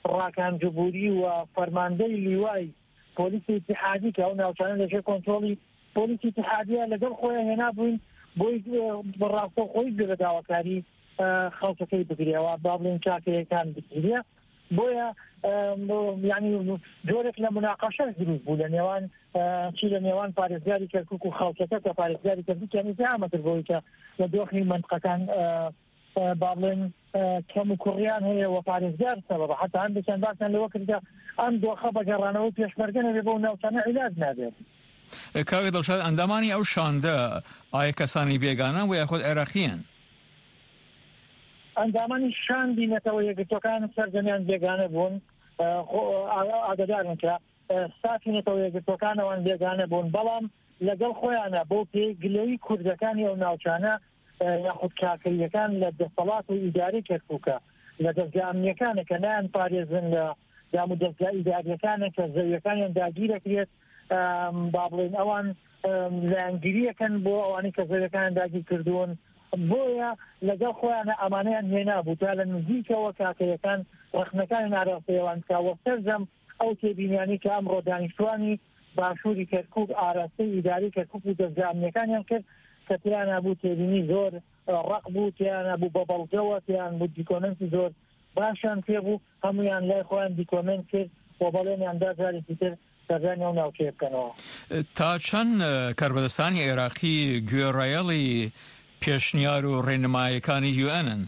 ڕاکان جبوری و فەرماندەی لیوای پۆلیسی اتحادی کە ئەو ناوچانە لەژێر کۆنتڕۆڵی پۆلیسی اتحادیە لەگەڵ خۆیان هێنا بووین بۆی بەڕاستە خۆی بێ بە داواکاری خەڵکەکەی بگرێەوە با بڵێن چاکەیەکان بگیرێ بۆیە یعنی جۆرێک لە مناقەشەش دروست بوو لە نێوان چی لە نێوان پارێزگاری کەرکووک و خەڵکەکە کە پارێزگاری کەرکووک یعنی زعمەکرد بۆی کە لە دۆخی منطقەکان با بڵێن کەم و کوڕیان هەیە و پارێزگار سەبەبە حتا هەندێکیان باسییان لەوە کردە ئەم دۆخە بەگەڕانەوە پێشمەرگە نەبێ بۆ ناوچانە عیلاج نابێت. کاگە دڵشاد ئەندامانی ئەو شاندە ئایا کەسانی بێگانە و یاخود عێراقیان؟ ئەندامانی شاندینەتەوە یەکگرتوەکان سەرجەمیان بێگانە بوون ئاگادارن کە ساکینەتەوە یەکگرتوەکانەوان بێگانە بوون بەڵام لەگەڵ خۆیانە بۆ پێگلەوی کوردەکانی ئەو ناوچانە یاخود کاکەریەکان لە دەسەڵات و ئیداری کەرکووکە لە دەستگا ئەمنیەکانە کە نایان پارێزن لە دام و دەستگا ئیداریەکانە کە زەویەکانیان داگیرەکرێت با بڵێن ئەوان لایەنگیریەکەن بۆ ئەوانی کە زەویەکانیان داگیر کردوون بۆیە لەگەڵ خۆیانە ئەمانەیان هێنا بوو تا لە نزیکەوە کاکەیەکان ڕخنەکانی ناڕاستەیەوان کاوە سەرجەم ئەو تێبینیانی کە ئەمڕۆ دانیشتوانی باشووری کەرکووک ئاراستەی ئیداری کەرکووک و دەستگا ئەمنیەکانیان کرد کە تیانە بوو تێبینی زۆر ڕق بوو تیانە بوو بە بەڵگەوە تیان بوو دیکۆمنتی زۆر باشیان پێبوو هەمویان لای خۆیان دیکۆمنت کرد بۆ بەڵێنیاندا جارێکی تر سەردانی ئەو ناوچەیە بکەنەوە. تا چەند کاربەدەستانی عێراقی گوێڕایەڵی پێشنیار و ڕێنمایەکانی یو ئەنن؟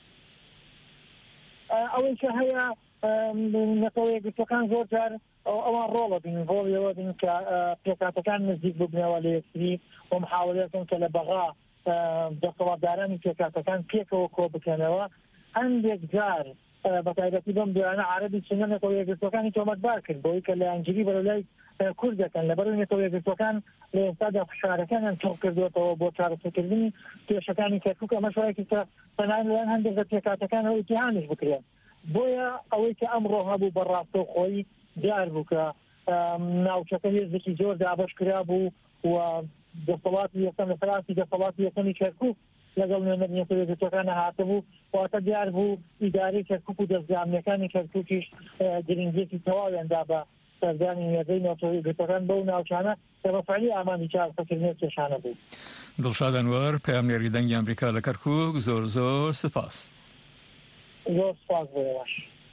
ئەوەی کە هەیە نەتەوە یەکگرتوەکان زۆر جار ئەوان ڕۆڵە بین ڕۆڵیەوە بین کە پێکاتەکان نزیک ببنەوە لە یەکتری و محاولەکەن کە لە بەغا دەسەڵاتدارانی پێکاتەکان پێکەوە کۆ بکەنەوە هەندێک جار بەتایبەتی بەم دوانە عەرەبی چنە نەتەوە یەکگرتوەکانی تۆمەتبار کرد بۆی کە لە ئەنجلی بەرەلای کوردەکەن لەبەرەوەی نەتەوە یەکگرتوەکان لە ئێستادا فشارەکانیان چۆڵ کردوێتەوە بۆ چارەسەرکردنی کێشەکانی کەرکووک ئەمە شوایەکی کە تەنانەت لەوان هەندێک لە پێکاتەکانەوە ئیتیهامش بکرێن بۆیە ئەوەی کە ئەمڕۆ هەبوو بەڕاستە خۆی دیار بوو کە ناوچەکە هێزێکی زۆر دابەش کرا بوو و دەسەڵاتی یەکەم لە سەراسی دەسەڵاتی یەکەمی کەرکووک لەگەڵ نوێنەرنیەتەوە یەکگرتوەکانە هاتبوو واتە دیار بوو ئیدارەی کەرکووک و دەستگا ئەمنیەکانی کەرکووکیش گرنگیەکی تەواویاندا بە سەردانی نوێژەی نەتەوە یەکگرتوەکان بەو ناوچانە کە بەفعلی ئامانی چارەسەرکردنی کێشانە بوو. دڵشاد ئەنوەر پەیامنێری دەنگی ئەمریکا لە کەرکووک زۆر زۆر سپاس. زۆر سپاس بۆ ئێوەش.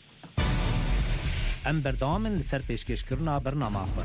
ئەم بەردەوامن لەسەر پێشکەشکردنا بەرنامەخۆ.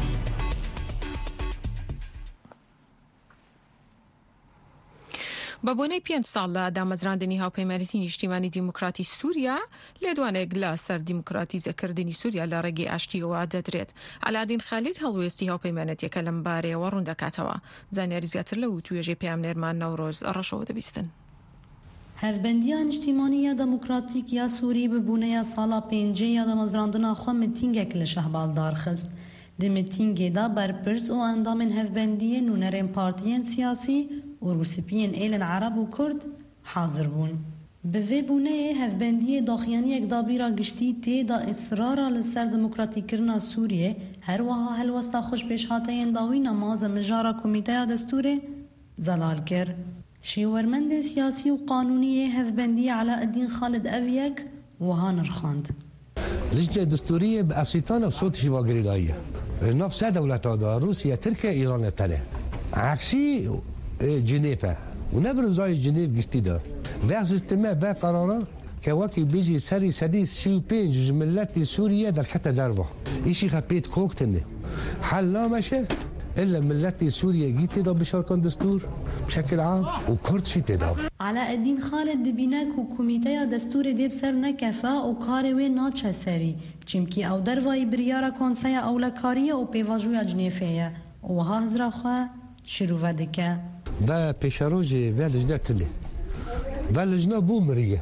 بە بۆنەی پێنج ساڵ لە دامەزراندنی هاوپەیمانیتی نیشتیمانی دیموکراتی سووریا لێدوانێک لە سەر دیموکراتیزەکردنی سووریا لە ڕێگەی ئاشتیەوە دەدرێت. علادین خالید هەڵوێستی هاوپەیمانەتیەکە لەم بارەیەوە ڕوون دەکاتەوە. زانیاری زیاتر لە توێژێ پەیامنێرمان نەورۆز ڕەشەوە دەبیستن. هەفبەندیە نیشتیمانیە دەموکراتیک یا سووری ببوونەیە ساڵا پێنجێ یا دەمەزراندنا خۆ متینگێک لە شەهبال دارخست. دی متینگێدا بەرپرس و ئەندامên هەفبەندیە نونەرên partiyên siyasî û rûspiyên êlên Ereb û Kurd hazir bûn. Bi vê bûneyê hevbendiyê daxuyaniyek dabîra giştî têda îsrara li ser demokratîkirina Sûriyê her wiha helwesta xweşpêşhateyên dawîna maza mijara Komîteya Destûrê zelal kir. Şêwermendê siyasî û qanûniyê hevbendiyê Elaaddîn Xalid ev yek wiha nirxand. لجنة دستورية بأسيطانة بصوت شواغري داية نفس دولة دا روسيا تركيا إيران تله عكسي جنيفة ونبرز زي جنيف قشتي دا في سيستما في قرارة كواكي بيجي سري سديس سيو بين جملات سوريا در حتى دربه إشي خبيت كوكتني حل لا ماشي إلا ملتي سوريا جيت دا بشاركان دستور بشكل عام وكرد شي تدا. Elaaddîn Xalid dibîne ku Komîteya Destûrê dê ser nekefe û karê wê naçe serî çimkî ew dervayî biryara Konseya Ewlekariyê û Pêvajoya Cinêfê ye û wiha hizra xwe şîrove dike. Ve pêşerojê ve lijne tune ve lijne bû miriye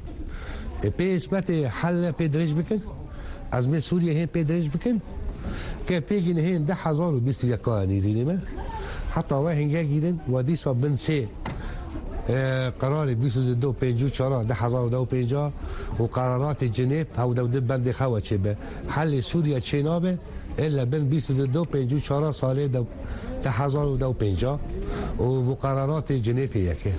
pê ismetê helle pê dirêj bikin ezmê Sûriye hên pê dirêj bikin که پیگین هین ده هزار و بیست یکانی دیدیم حتی وای هنگه گیرن و دیسا بن سه قرار بیست و دو پنجو چارا ده هزار و دو پنجا و قرارات جنیف او دو ده بند خواه چه به حل سوریا چه نابه الا بن بیست و دو پنجو چارا ساله ده هزار و دو پنجا و قرارات جنیف یکه.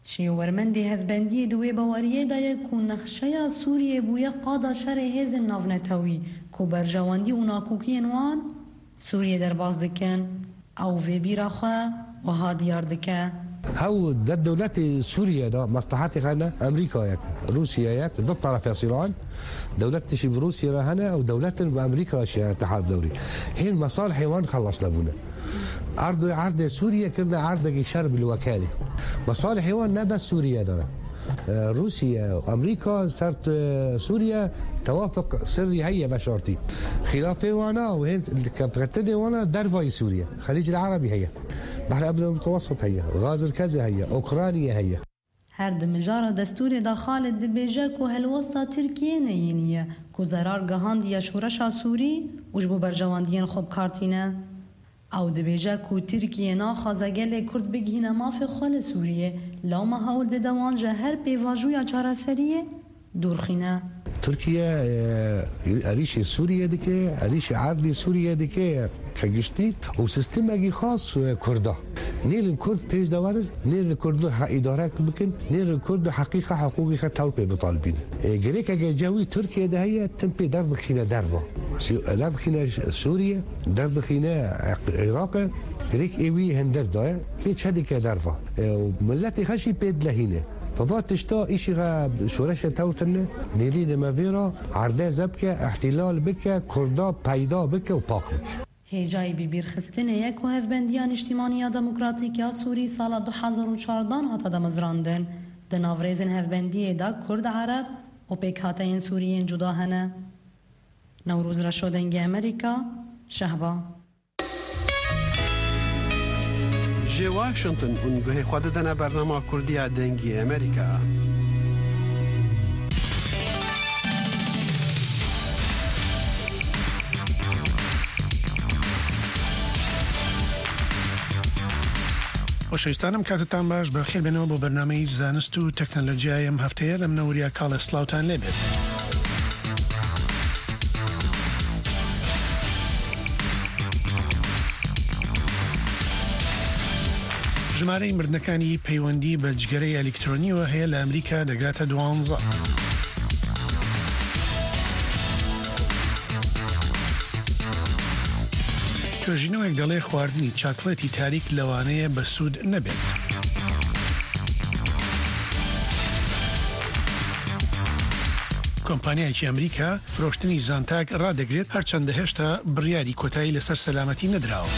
شێوەرمەندی هەفبەندی دوێ بەوەریەدایە و نەخشەیە سووریە بوویە قادا شەرێ هێزن ناونەتەوی و بەرژەوەندی و ناکوکیên wan سووریە دەرباز dikin ew vê bîra xwe wiha diyar dike. هو ده دولة سوريا ده مصلحتي خانة أمريكا ياك روسيا ياك ضد طرف يصيران دولة تشي بروسيا هنا أو دولة بأمريكا شيء اتحاد دولي هي المصالح وان خلصنا بنا عرض عرض سوريا كنا عرض شرب الوكالة مصالح وان نبس سوريا ده روسيا وأمريكا صارت سوريا توافق سري هي بشرطي خلافي وانا وهي كفتدي وانا درفاي سوريا خليج العربي هي بحر أبيض المتوسط هي غاز الكذا هي أوكرانيا هي هر دمجارة دستور داخل دبيجك وهالوسطة تركيا نينية كو زرار جهاندية شورشا سوري وجبو برجوانديين خوب كارتينا او دبيجك وتركيا ناخذ كرد بجهنا ما في خال سوريا لو ما هول دوان جهر بيواجويا جارسرية دورخينا تركيا أريش سوريا دكي أريش عرضي سوريا دكي كجشتي وسيستم خاص كردا نيل الكرد بيش دوار نيل الكرد إدارة بكن نيل الكرد حقيقة حقوقي خطالبي بطالبين جريكا جاوي تركيا ده هي تنبي درب خينا دربة درب خينا سوريا درب خينا العراق جريك إيوي هندر ده في شهادة كدربة وملتي خشي بيد لهينه فبات تشتا إيشي غا شورش توتن نيلين مافيرا عرضه زبكة احتلال بكة كردا پیدا بكة و پاک بكة هجای ببیر خستنه یک و هفبندیان اجتماعی دموکراتیک سوری سال دو هزار و چهارده هات دمزراندن د ناورزن هفبندی دا کرد عرب و پیکاتین سوریین جدا هنه نوروز را شدنگ امریکا شهبا جي واشنطن ونگوه خود دنا برنامه کردی دنگی امریکا خۆشەویستانم کاتتان باش بەخێر بێنەوە بۆ بەرنامەی زانست و تەکنەلۆجیای ئەم هەفتەیە لەم نەوریا کاڵە سلااوان لێبێت. ژمارەی مردنەکانی پەیوەندی بە جگەرەی ئەلکترۆنیەوە هەیە لە ئەمریکا دەگاتە دوانزە. توێژینەوەک دەڵێ خواردنی چاکلێتی تاریک لەوانەیە بە سوود نەبێت. کۆمپانیایکی ئەمریکا فرۆشتنی زانتاک ڕادەگرێت هەرچەندە هێشتا بڕیاری کۆتایی لەسەر سەلامەتی نەدراوە.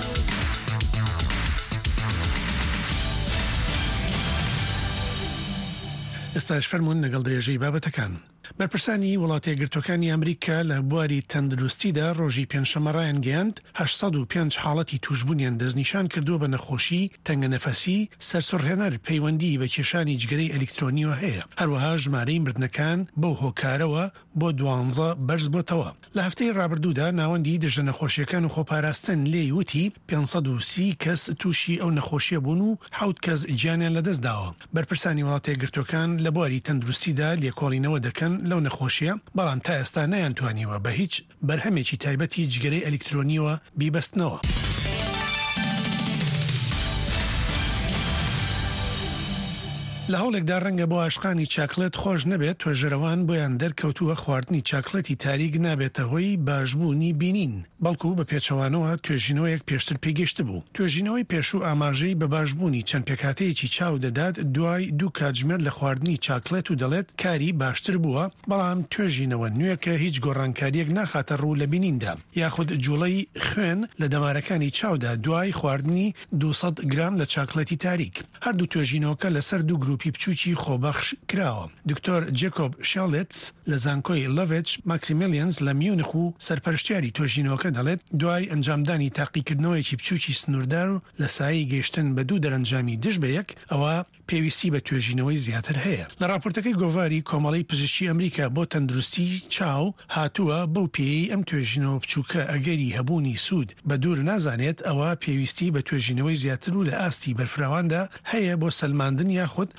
ئێستاش فەرمونون لەگەڵ درێژەی بابەتەکان. بەرپرسانی وڵاتە یەکگرتووەکانی ئەمریکا لە بواری تەندروستیدا ڕۆژی پێنجشەمە ڕایانگەیاند هەشت سەد و پێنج حاڵەتی توشبوونیان دەستنیشان کردووە بە نەخۆشی تەنگەنەفەسی سەرسوڕهێنەر پەیوەندی بە کێشانی جگەرەی ئەلکترۆنیەوە هەیە. هەروەها ژمارەی مردنەکان بەو هۆکارەوە بۆ دوانزە بەرز بۆتەوە. لە هەفتەی ڕابردوودا ناوەندی دژە نەخۆشیەکان و خۆپاراستن لێی وتی پێنج سەد و سی کەس تووشی ئەو نەخۆشیە بوون و حەوت کەس گیانیان لەدەستداوە. بەرپرسانی وڵاتە یەکگرتووەکان لە بواری تەندروستیدا لێکۆڵینەوە دەکەن لەو نەخۆشیە بەڵام تا ئێستا نەیانتوانیوە بە هیچ بەرهەمێکی تایبەتی جگەرەی ئەلکترۆنیەوە بیبەستنەوە. لە هەوڵێکدا ڕەنگە بۆ عاشقانی چاکلێت خۆش نەبێت توێژەرەوان بۆیان دەرکەوتووە خواردنی چاکلێتی تاریک نابێتە هۆی باشبوونی بینین بەڵکو بە پێچەوانەوە توێژینەوەیەک پێشتر پێگەشت بوو. توێژینەوەی پێشوو ئاماژەی بە باشبوونی چەند پێکاتەیەکی چاو دەدات دوای دوو کاتژمێر لە خواردنی چاکلێت و دەڵێت کاری باشتر بووە بەڵام توێژینەوە نوێکە هیچ گۆڕانکاریەک ناخاتە ڕوو لە بینیندا یاخود جوڵەی خوێن لە دەمارەکانی چاودا دوای خواردنی دووسەد گرام لە چاکلێتی تاریک. هەردوو توێژینەوەکە لەسەر دوو گروپی بچووکی خۆبەخش کراوە. دکتۆر جێکۆب شالێتس لە زانکۆی لەڤچ ماکسیمیلیانز لە میونخ و سەرپەرشتیاری توێژینەوەکە دەڵێت دوای ئەنجامدانی تاقیکردنەوەیەکی بچووکی سنووردار و لە سایی گەیشتن بە دوو دەرەنجامی دژ بە یەک ئەوە پێویستی بە توێژینەوەی زیاتر هەیە. لە راپۆرتەکەی گۆڤاری کۆمەڵی پزیشکی ئەمریکا بۆ تەندروستی چاو هاتووە بەو پێی ئەم توێژینەوە بچووکە ئەگەری هەبوونی سوود بە دوور نازانێت ئەوە پێویستی بە توێژینەوەی زیاتر و لە ئاستی بەرفراواندا هەیە بۆ سەلماندن یاخود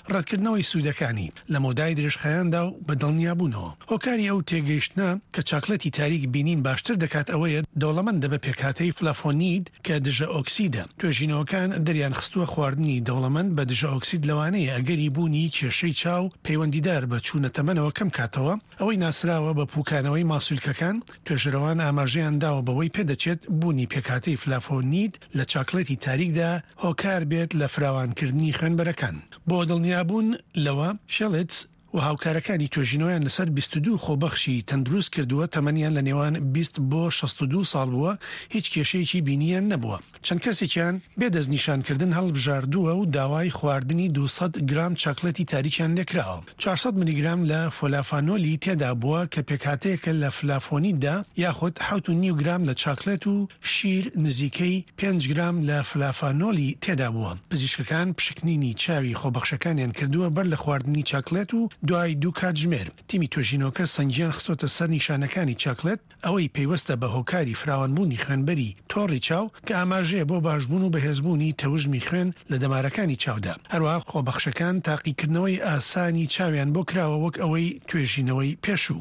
ڕەتکردنەوەی سوودەکانی لە مۆدای درێژخایاندا و بەدڵنیابوونەوە. هۆکاری ئەو تێگەیشتنە کە چاکلەتی تاریک بینین باشتر دەکات ئەوەیە دەوڵەمەندە بە پێکهاتەی فلافۆنید کە دژە ئۆکسیدە. توێژینەوەکان دەریان خستووە خواردنی دەوڵەمەند بە دژە ئۆکسید لەوانەیە ئەگەری بوونی کێشەی چاو پەیوەندیدار بە چوونەتەمەنەوە کەم کاتەوە. ئەوەی ناسراوە بە پوکانەوەی ماسوولکەکان توێژەرەوان ئاماژەیان داوە بەوەی پێدەچێت بوونی پێکهاتەی فلافۆنید لە چاکلەتی تاریکدا هۆکار بێت لە فراوانکردنی خوێنبەرەکان. بۆ دڵنیابوون لەوە شێڵێتس و هاوکارەکانی توێژینەوەیان لەسەر بیست و دوو خۆبەخشی تەندروست کردووە تەمەنیان لە نێوان بیست بۆ شەست و دوو ساڵ بووە، هیچ کێشەیەکی بینیان نەبووە. چەند کەسێکیان بێدەستنیشانکردن هەڵبژاردووە و داوای خواردنی دووسەد گرام چاکلەتی تاریکیان لێکراوە. چوارسەد میلیگرام لە فۆلافانۆلی تێدا بووە کە پێکهاتەیەکە لە فلافۆنیددا، یاخود حەوت و نیو گرام لە چاکلێت و شیر نزیکەی پێنج گرام لە فلافانۆلی تێدا بووە. پزیشکەکان پشکنینی چاوی خۆبەخشەکانیان کردووە بەر لە خواردنی چاکلێت و دوای دوو کاتژمێر تیمی توێژینەوەکە سەنگیان خستۆتە سەر نیشانەکانی چاکلێت، ئەوەی پێیوەستە بە هۆکاری فراوانبوونی خوێنبەری تۆڕی چاو کە ئاماژەیە بۆ باشبوون و بەهێزبوونی تەوژمی خوێن لە دەمارەکانی چاودا. هەروەها خۆبەخشەکان تاقیکردنەوەی ئاسانی چاویان بۆ کراوە وەک ئەوەی توێژینەوەی پێشوو.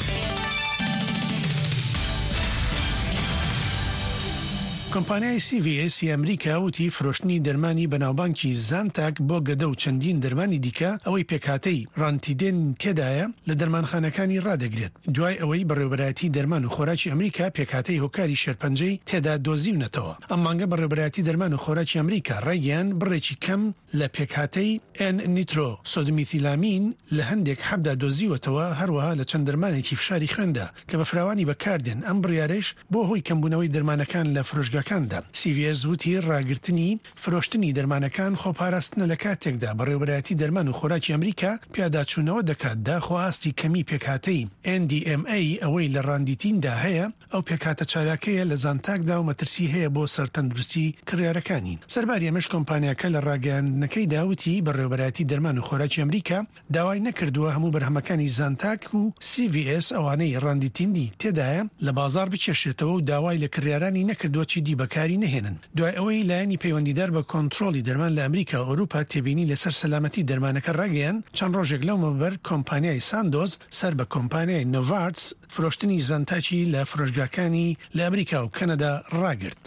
کۆمپانیای سی ڤی ئێس ئەمریکا وتی فرۆشتنی دەرمانی بەناوبانکی زانتاک بۆ گەدە و چەندین دەرمانی دیکە ئەوەی پێکهاتەی ڕانتیدێن تێدایە لە دەرمانخانەکانی ڕادەگرێت. دوای ئەوەی بەڕێوەبەرایەتی دەرمان و خۆراکی ئەمریکا پێکهاتەی هۆکاری شێرپەنجەی تێدا دۆزیونەتەوە. ئەم مانگە بەڕێوەبەرایەتی دەرمان و خۆراکی ئەمریکا ڕێگەیان بڕێکی کەم لە پێکهاتەی ئێن نیترۆ سۆدمیتیلامین لە هەندێک حەبدا دۆزیوەتەوە، هەروەها لە چەند دەرمانێکی فشاری خوێندا کە بە فراوانی بەکاردێن. ئەم بڕیارەش بۆ هۆی کەمبوونەوەی دەرمانەکان لە فرۆشگا سی ڤی ئێس وتی ڕاگررتنی فرۆشتنی دەرمانەکان خۆپاراستنە لە کاتێکدا بەڕێوەبەرایەتی دەرمان و خۆراکی ئەمریکا پیاداچوونەوە دەکات داخواستی کەمی پێکهاتەی ئێن دی ئێم ئەی ئەوەی لە ڕاندیتیندا هەیە، ئەو پێکهاتە چالاکەیە لە زانتاکدا و مەترسی هەیە بۆ سەرتەندروستی کڕیارەکانی. سەرباری ئەمەش کۆمپانیاکە لە ڕاگەیاندنەکەی داوتی بەڕێوەبەرایەتی دەرمان و خۆراکی ئەمریکا داوای نەکردووە هەموو بەرهەمەکانی زانتاک و سی ڤی ئێس ئەوانەی ڕاندیتیندی تێدایە لە بازار بچێشێتەوە و داوای لە کڕیارانی نەکردووە چی دیبەکاری نهێنن. دوای ئەوەی لایەنی پەیوەندیدار بە کۆنتڕۆلی دەرمان لە ئەمریکا و ئەوروپا تێبینی لەسەر سەلامەتی دەرمانەکە ڕاگەیان، چەند ڕۆژێک لەو مەبەر کۆمپانیای ساندۆز سەر بە کۆمپانیای نۆڤارتس فرۆشتنی زانتاکی لە فرۆشگاکانی لە ئەمریکا و کەنەدا ڕاگرت.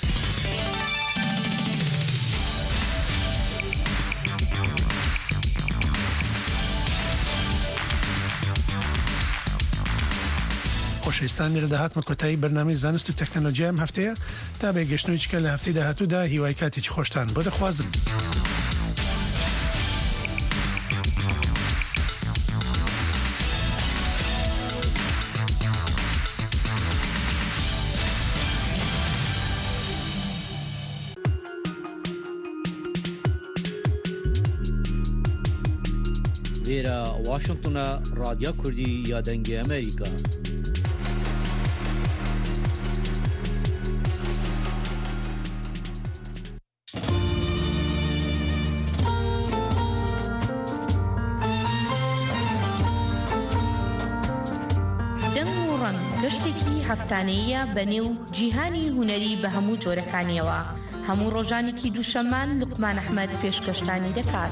خۆشەویستان لێرە داهاتمە کۆتایی بەرنامەی زانست و تەکنۆلۆژیا ئەم هەفتەیە تا بێگەشتنەوەی چکە لە هەفتەی داهاتوودا هیوای کاتێکی خۆشتان بۆ دەخوازم. لێرە واشنگتنە رادیۆ کوردی یا دەنگی ئەمریکا. گەشتێکی هەفتانەیە بەنێو جیهانی هونەری بە هەموو جۆرەکانیەوە. هەموو ڕۆژانێکی دووشەمان لوقمان ئەحمەد پێشکەشتانی دەکات.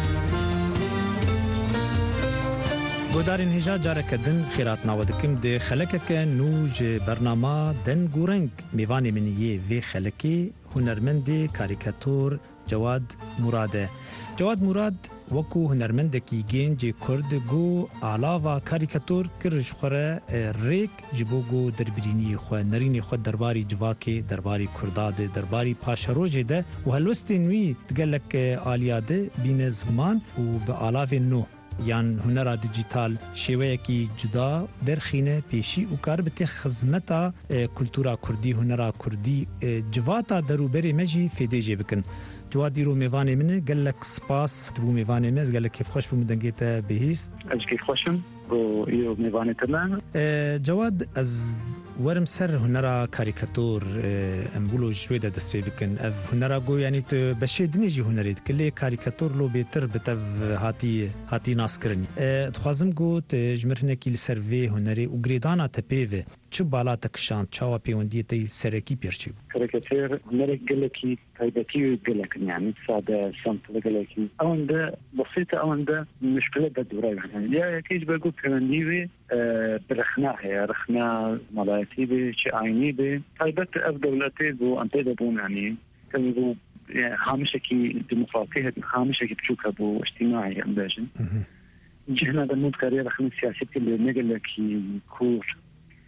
گۆدارین هێژا جارەکە دن خێرات ناوە دکم دێ خەلەکەکە نوژ بەرنامە دەنگ و ڕەنگ میوانێ منیە وێ خەلەکێ هونەرمەندێ کاریکاتۆر جەواد مورادە. جەواد موراد وەکو هونەرمەندێکی گەنجی کورد گۆ ئالاوا کاریکاتۆر کرژ خۆرە ڕێک ji بۆ گۆ دەربرینی خۆ نەرینی خۆ دەرباری civakê دەرباری کوردادê دەرباری پاشەرۆژê de û helwestên wî gelek aliyade bîne ziman û bi alavên nû yan hunera dijital şêweyekî cuda derxîne pêşî û kar bite xizmeta kultura Kurdî hunera Kurdî civata derûberê me jî fêdê jê bikin. Cewad dîro mêvanê min e gelek spas bû mêvanê me ez gelek kêfxweş bûm dengê te bihîst. Ez kêfxweşim بۆ ئێوە میوانێتە من. Cewad ez ورم سر هنرا كاريكاتور امبولو جويدا دسبي بكن اف هنرا جو يعني بشي دنيجي هنريد كلي كاريكاتور لو بيتر بتف هاتي هاتي ناسكرني تخوازم جو تجمرنكي لسيرفي هنري وغريدانا تبيفي چو بالا تكشان چاوا بيوندي تي سركي بيرچو كاريكاتير هنري قلكي تايبتي قلك يعني ساده سامبل قلكي اون ده بسيطه اون ده مشكله بدوري يعني يا كيج بقول كمنديبي برخناها رخنا ملايتي بي شي عيني بي تايبت اف دولتي بو انت دبون يعني كانوا خامشكي ديمقراطيه خامشكي بشوكه بو اجتماعي امباجن جهنا دمود كارير رخم سياسيتي اللي نقل لك كور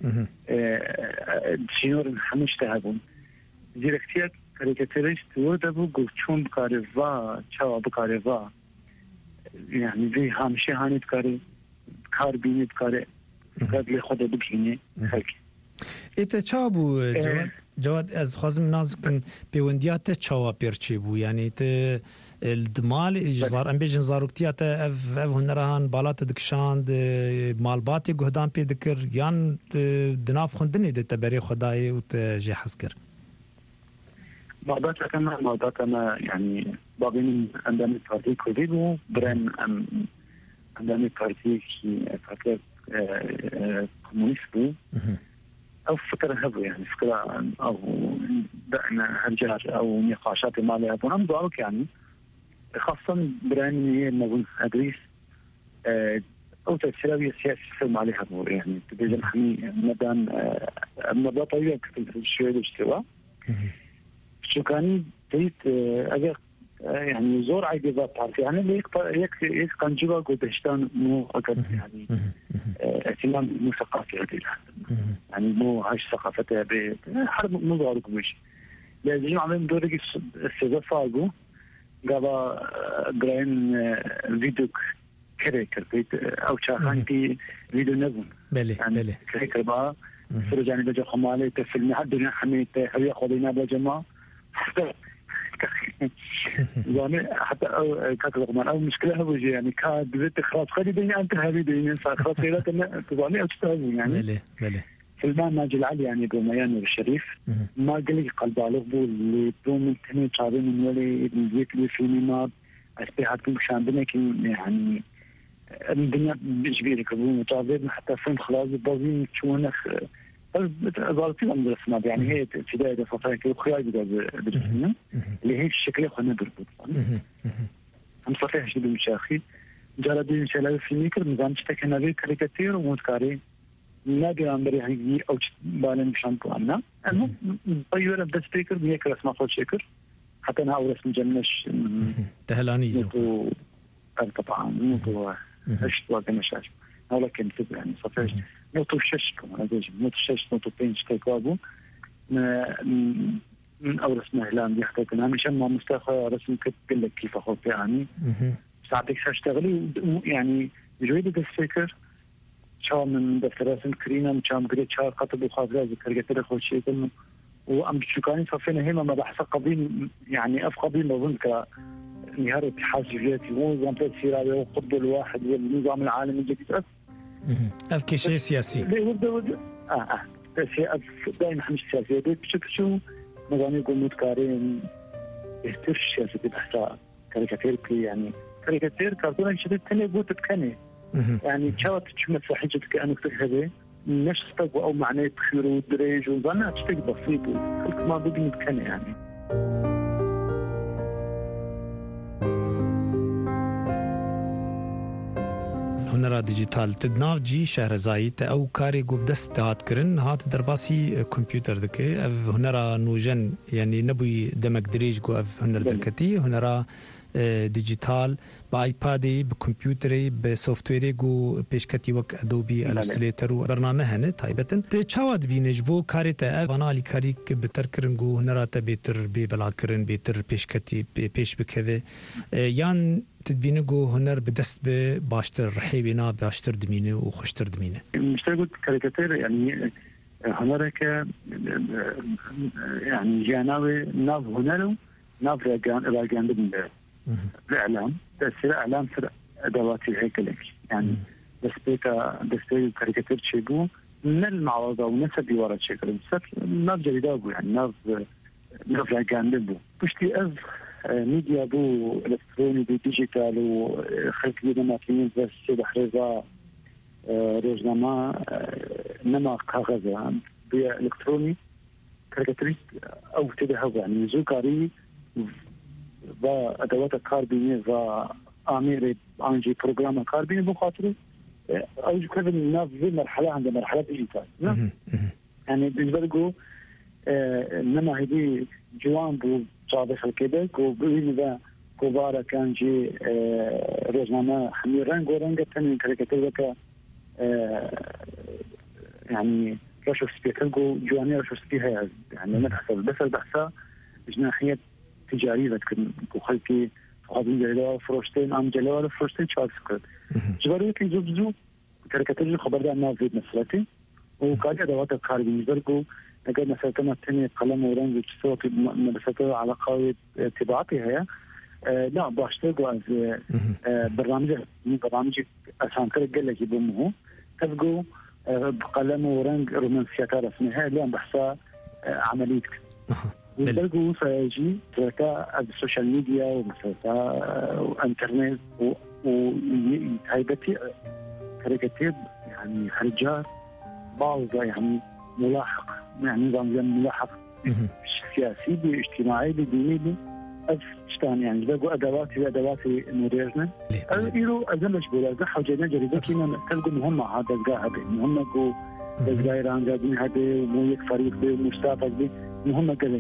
شنور خمش تهبون ديركتيات كاريكاتيريست ودبو قلتشون بكاريفا تشاوا بكاريفا يعني زي خامشي هاني بكاري كار بيني بكاري قبل خود بكيني هيك ایت چابو جواد جواد از خازم ناز کن پیوندیات چاوا پرچی بو یعنی ت الدمال جزار ام بيجن زاروكتيات اف اف هنرهان بالات دكشاند مالباتي قهدان بي ذكر يان دناف خندني د تبري خداي وتجي حسكر بعضات كما بعضات انا يعني بعضين عندنا بارتي كوديبو برن ام عندنا بارتي كي فكر كومونيست او فكره هبو يعني فكره او دعنا هرجات او نقاشات ماليه بنام ضارك يعني خاصة براني نقول أدريس أو تسراوي سياسي فيلم عليها بور يعني تبي حمي مدام مدة طويلة في الشوية الاستواء شو كان تيت أجر يعني زور عادي بطارتي يعني ليك يك يك كان جوا قد هشتان مو أكد يعني اهتمام مو ثقافي هذه يعني مو هاش ثقافته بحرب مو ضارك مش لازم عمل دورك السياسة فاقو قبا برين فيديوك كريكر بيت او شاخان في فيديو نظم بلي يعني بلي كريكر بقى فرجاني بجا خمالي تفيلمي حدنا حميت هوية خلينا بجماعة حتى يعني حتى او كاتب رقمان او مشكلة هبوجي يعني كاد بيت خلاص خلي دنيا انت هذه دنيا خلاص خيرات تبغاني اتشتغل يعني بلي بلي سلمان ماجل علي يعني بميان الشريف ما قلي قلب بالغ بو اللي بو من تنين شعبين من ولي بيت لي سينما اسبيحات مشان بنكن يعني الدنيا بجبيري كبون متعذب حتى فيلم خلاص بازين تشونخ ظالتي من الرسمات يعني هي ابتدائي دفعتها وخيال بدرسنا اللي هي الشكل خلنا دربط هم صفيح جدا مشاخي جالدين ان شاء الله في ميكر نظام تشتكينا به كاريكاتير ومتكاري نادي عمري هنجي او بالن شامبو انا المهم طيور ابدا سبيكر ميك رسمه فوق شكر حتى انا اول اسم جنش تهلاني جو طبعا نوتو ايش واقع مشاش ولكن يعني صفيش نوتو شش كمان هذا نوتو شش نوتو بينش كابو من اول اسم اعلام يحتاج انا مش ما مستخدم رسم كتب لك كيف اخذ يعني ساعتك اشتغلي يعني جويده السبيكر شو من دفترات كرينا مشام قريت شهر قطب وخاطر ذكر قلت خوش شيء وام شكاني صفينا هنا ما بحث قبيل يعني اف قبيل اظن ك نهار الحاجياتي ونظام تسير على القطب الواحد والنظام العالمي الجديد اف اف كشيء سياسي اه اه سياسي دائما مش سياسي بشكل شو نظام يقول متكارين يستر السياسه بحثها كاريكاتير يعني كاريكاتير كرتون شديد ثاني قلت تكني يعني شوت تشمت صحيحتك انك تكتبي نشطك او معناه خير ودريج وظن تشتك بسيط خلك ما بدي متكني يعني هنرا ديجيتال تدناف جي شهرزاي او كاري قوب دست هات كرن هات درباسي كمبيوتر دكي اف هنرا نوجن يعني نبوي دمك دريج قو اف هنر دكتي هنرا ديجيتال بايبادي بكمبيوتري بسوفتويري جو بيشكتي وك ادوبي الستريتر وبرنامج هنا تايبتن تشاود بينجبو كاريتا بانالي كاريك بتركرنجو هنراتا بيتر ببلاكرن بيتر بيشكتي بيش بكفي يان تدبينجو هنر بدست باشتر رحيبنا باشتر دمينه وخشتر دمينه مش تقول كاريكاتير يعني هنرك يعني جاناوي ناف هنرو ناف راجان راجان بالله الإعلام تأثير الإعلام في أدوات الهيكلة يعني بس بيتا بس بيتا كاريكاتير شيبو من المعارضة ونفس ديوارة شكل بس ناف جديدة بو يعني ناف ناف جاندل بو بشتي أز ميديا بو إلكتروني بو ديجيتال وخلق لنا ما فيني بس سيد حريزة روزنامة نما كاغذ بإلكتروني كاريكاتريست أو تدهو يعني زوكاري وأدوات كاربيني وآمير أنجي برنامج كاربيني بخاطره أو كذا الناس في مرحلة عند مرحلة ديجيتال يعني بالنسبة لكم إنما هذه جوان بو صادق الكيبك وبين ذا كبار كان جي روزنامة حميران قرنجة تاني كاريكاتير يعني رشوف سبيكلجو جواني رشوف سبيها يعني ما تحصل بس البحثة جناحية تجارية لكن كخلكي قابل جلالة فروشتين عم جلالة فروشتين شو أسكت جبروا كي زوج زوج كاريكاتير خبر ده ما زيد مسألتي وكاجي أدوات الكاربين جبروا أجر مسألتنا الثانية قلم ورنج وتسوق مسألة على قوة تبعاتها هي لا باشتغل از برنامج برنامج أسان كره قال لك يبومه تبقوا بقلم ورنج رومانسيات رسمها اليوم بحثها عملية وبلغوا سيجي تركا السوشيال ميديا ومسلسلات وانترنت وهيبتي كاريكاتير يعني خرجات بعض يعني ملاحق يعني نظام ملاحق سياسي باجتماعي بديني أفتشتان يعني بلغوا أدواتي أدواتي مودرنة إيرو أزمش بولا زحوا جينا جريدة كنا تلقوا مهمة هذا الجاهد مهمة جو الجايران جابين هذا مو يكفريق بمستقبل به مهمة كذا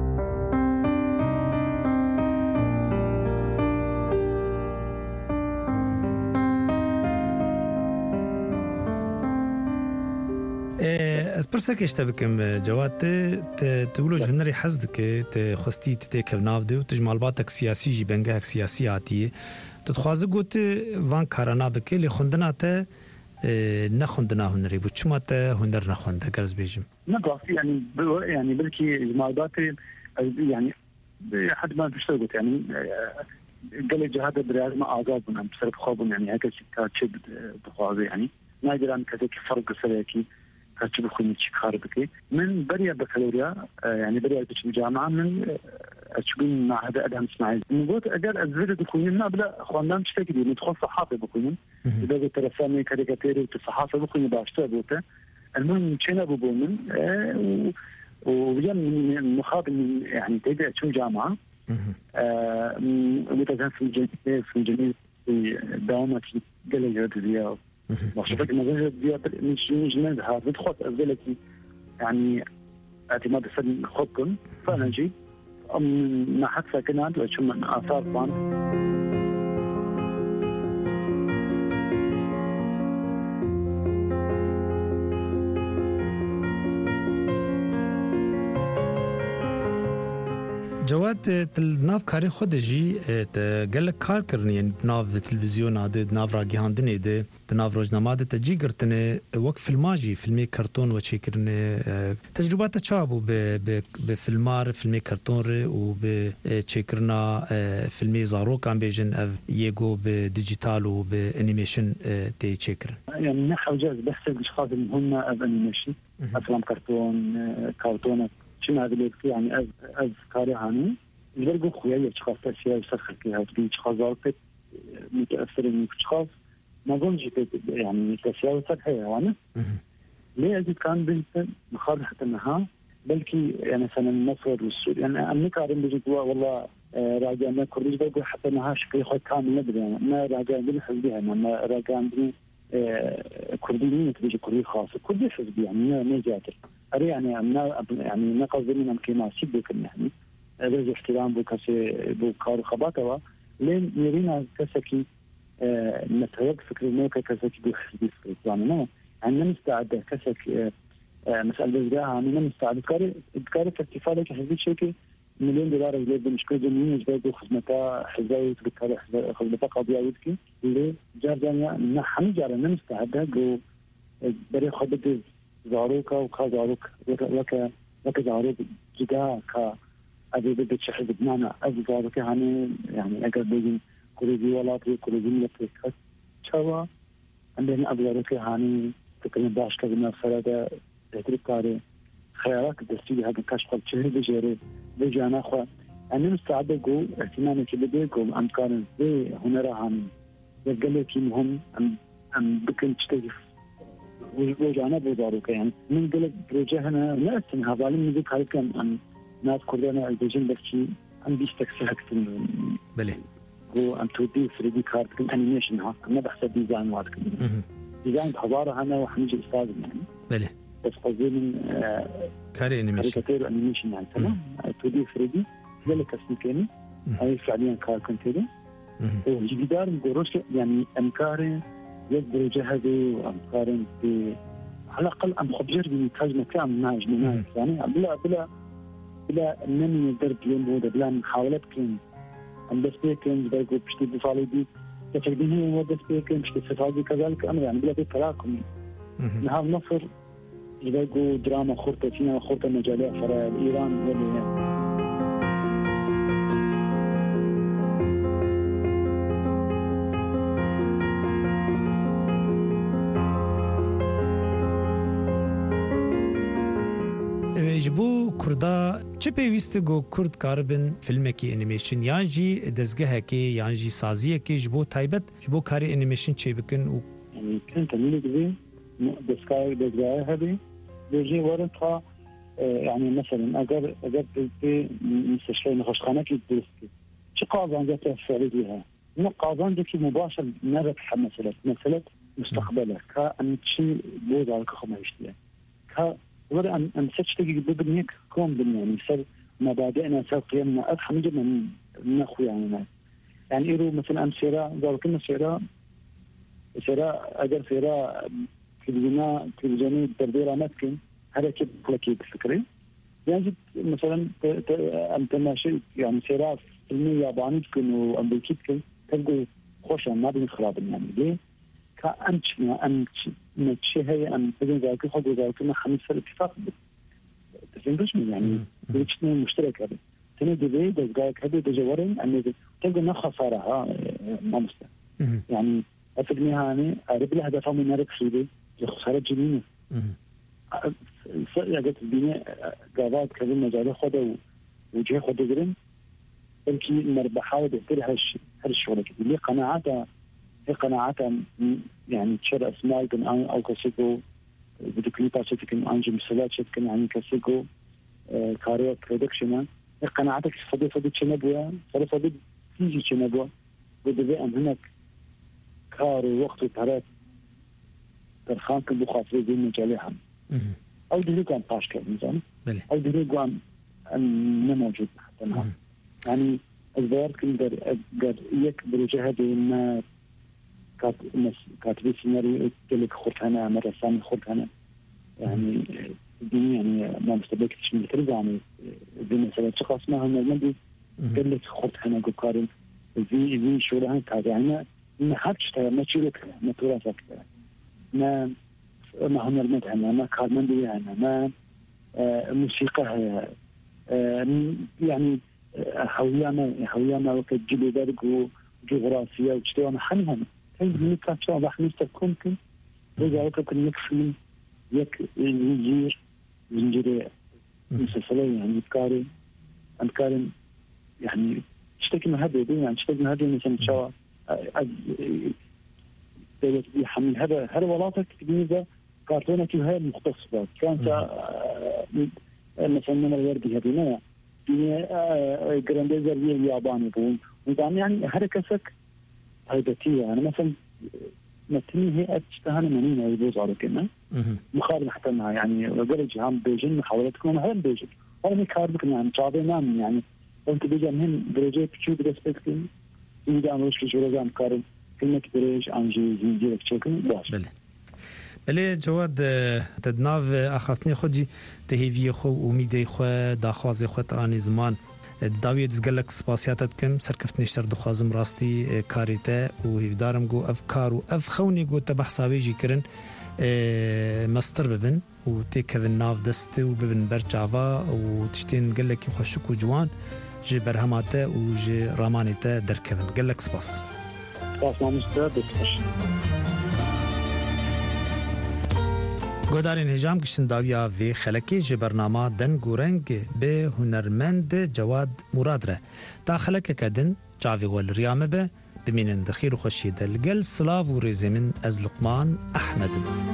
از پرسه کشته بکم جواد تقولو جنری حزد که تخستی تتکب نافده و تجمالباتک سیاسی جی بنگه سیاسی آتیه تتخوازه گوت وان کارانا بکه لی خوندنا تا نخوندنا هنری بود چما تا هنر نخونده گرز بیجم نقاطي يعني يعني بلكي جمالبات يعني حد ما تشتغل يعني قال جهاد برياض ما آزاد من بسبب خوابهم يعني هيك كاتشب بخوازه يعني ما يدري عن كذا فرق سلوكي كاتشب خوني شكار بكي من بريا بكالوريا يعني بريا بالجامعة من أشبين مع هذا أدهم إسماعيل نقول أجر أزيد بكونين ما بلا خوانان تشتكي ندخل صحافة بكونين إذا قلت رسامي كاريكاتيري وتصحافة بكوني باشتغل بوته المهم كنا ببومن أه وبجان من مخابن يعني تبع شو جامعة أه متزن في الجنة في الجنة في دوامة جلجة ديال وشوفك مزاج ديال مش مش نزهة بدخل أزلتي يعني اعتماد السن خبكن فأنا جيت من ما حد ساكن عنده وشو من آثار بان جواد ناف کاری خود جی گل کار کرنی یعنی ناف تلویزیون عادت ناف راگیاندنی ده ناف روزنامه ده تجی گرتنه وقت فیلماجی فیلمی کارتون و چی کرنه تجربات چابو به به فیلمار فیلمی کارتون ر و به چی کرنا فیلمی زارو کام بیجن اف یگو به دیجیتال و به انیمیشن تی چی کرن يعني نحو جاز بس الاشخاص المهمه اف انيميشن افلام كرتون كرتون شنو هذا اللي يعني از از كاري هاني يلقوا خويا اشخاص اشياء يسخر فيها في اشخاص متاثرين اشخاص ما اظنش يعني اشياء صحيه انا ليه اجي كان بنت مخاض حتى انها بلكي يعني سنه مصر والسوري يعني انا كارم بيجي والله راجع ما كرديش بقول حتى انها شكل خد كامل ندري يعني ما راجع بين حزبها ما راجع بين كرديين تيجي كردي خاص كردي حزبي يعني ما جاتر أري يعني أنا يعني نقص منهم كما سيبك يعني هذا احترام بكسي بكار خباطة لين يرينا كسكي نتوقف فكر الموقع كسكي بخدي يعني ما أنا مستعد كسك مسألة بزجاها أنا مستعد كاري كاري كاستفادة كحزبي شيء مليون دولار اللي بنشكل جميل جبادو خدمتها حزاوي بكاري خدمتها قضية يدكي اللي جار جانيا نحن جارا نمستعد جو بري خدمت زاروكا وكازاروك لك لك زاروك جدا ك أبي بدي شحذ بمعنى أبي زاروك يعني يعني أقدر بيجي كل ذي ولا تري كل ذي ملك شوا عندنا أبي زاروك يعني تقريبا باش كذا فرادة تدريب كاري خيارات دستي هذا كشف الشهر بجري بيجانا خو أنا مستعد أقول اهتمامي كبدي أقول أمكان زي هنرا عن يقول لك مهم أم أم بكن تشتغل وجانا بوزارو كيان من قلت بروجه هنا نأسن هذا اللي نزيد هاي كم أم ناس كلنا البيجين بس أم بيستكسر أكثر بله هو أم تودي ثري دي كارد كم أنيميشن ها ما بحسب ديزاين واحد ديزاين بحضارة هنا وحنجي أستاذ يعني بله بس قصدي من كاري أنيميشن كاريكاتير أنيميشن يعني تمام تودي ثري دي ذلك اسمكني هاي فعليا كار كنتيري وجدار مقروش يعني أمكاري يقدر جهدي وأمكاري ب على الأقل أم خبجر بنتاج مكان ناج مناج يعني بلا بلا بلا أنني درب اليوم هذا بلا محاولات كين أم بس بيكين بيقول بشتي بفالي دي تفقدين هي هو بس بيكين بشتي ستفادي كذلك أمر يعني بلا بتراكم نهار نصر يقول دراما خرطة فيها خرطة مجالية فرا إيران ولا جبو کردا چه پیوسته گو کرد کاربن فیلم کی انیمیشن یا جی دزگه کی یا جی سازیه کی جبو تایبت جبو کاری انیمیشن چه بکن و يعني كنت ميلي دي دسكاي دزگه هذه بيجي ورطها يعني مثلا اگر اگر في مستشفى نخشخانه كي درستي شي قاضان جات فعلي بها مو قاضان دكي مباشر نربح مسألة مسألة مستقبلها كأن شيء بود على كخما يشتيه ك ولا أن أن سجتك ببنيك كون بني يعني سر مبادئنا سر قيمنا أفهم جدا من من أخوي يعني يعني إيرو مثلا أم سيرا قالوا كنا سيرا سيرا أجر سيرا تلفزيون تلفزيوني ترديرا متكن هذا كيف لكي بفكري يعني مثلا أم تماشي يعني سيرا فيلم ياباني تكون وأمريكي تكون تلقوا خوش ما بين خراب يعني ليه كأنشنا أنش نتشي هي أن بدون ذلك خد ذلك ما خمس سنة اتفاق تفهمش يعني بيجتني مشترك هذا تاني دبي دزقاك هذا تجورين أن تلقى ما خسارة ما مستوى يعني أفقني هاني أريد له هدف من نرك سيدي خسارة جنينة يعني الدنيا قاعدات كذا مجال خده وجه خده جرين بلكي مربحة وبيصير هالش هالشغل كده اللي قناعته هي قناعتها يعني تشر اسماء كان او كسيكو بدي كليبا شكل انجم مسلات شكل يعني كسيكو كاريو برودكشن هي قناعتك فضي فضي تشنبوا فضي فضي تيجي تشنبوا بدي ان هناك كار وقت وطرات ترخان كل بخاطر زي مجالها او دي كان باش كان او دي كان ان موجود حتى يعني الظاهر كل قدر يكبر جهد ما كات كاتبي سيناريو تلك خرطانة مرة ثانية خرطانة يعني دي يعني ما مستبيك تشمل ترجع يعني دي مثلا شخص ما هم المدي تلك خرطانة قارن زي زي شو لها كذا يعني ما حدش ما تشيلك ما تراثك ما ما هم المدي أنا ما كارمن دي أنا ما موسيقى يعني حويانا حويانا وقت جلو ذلك وجغرافيا وشتى أنا حنهم هاي الميكا شو راح نستكون كم إذا يمكن يكفي يك يجير زنجير مسلسلين يعني كاري أم كاري يعني تشتكي من هذا يعني تشتكي من هذا مثلا شو يحمل هذا هذا ولاتك تجيبه كرتونة كلها مختصة كانت مثلا من الوردي هذه في جرانديزر الياباني يقول وطبعا يعني حركتك هيبتية أنا مثلا مثلي هي أشتهانا منين يبوز على كنا مخالف حتى مع يعني وقرج هم بيجن محاولتكم هم بيجن ولا مكاربك يعني شعبي نام يعني أنت بيجي من درجة بتشوف برسبكتين إذا أنا وش كشورة جام كارب كلمة درجة أنجي زنجيرك شكل باش بله بله جواد تدناف أخفتني خودي تهيفي خو وميدي خو داخوازي خو تراني زمان داوید زگلک سپاسیاتت کم سرکفت نشتر دخوازم راستی کاریته و هیودارم گو اف کارو اف خونی گو تبحثاوی جی کرن مستر ببن و تیکوین ناف دست و ببن برچاوا و تشتین گلکی خوشک و جوان جی برهماته و جی رامانیته درکوین گلک سپاس سپاس مامستر دست خوش گودارین هجام کشنداویا وی خلکی جبرنامه دن گورنگ به هنرمند جواد مراد ره تا خلک کدن چاوی ول ریامه به بمینن دخیر و خوشی دلگل سلاو و ریزمن از لقمان احمد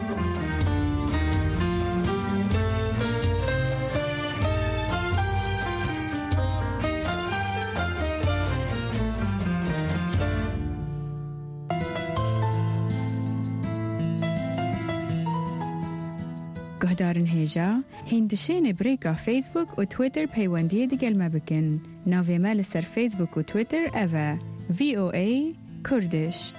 گهدارن هیجا هندشین بریکا فیسبوک و تویتر پیوندی دیگل ما بکن ناوی مال سر فیسبوک و تویتر اوه وی او ای کردش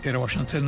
لێرە واشنگتن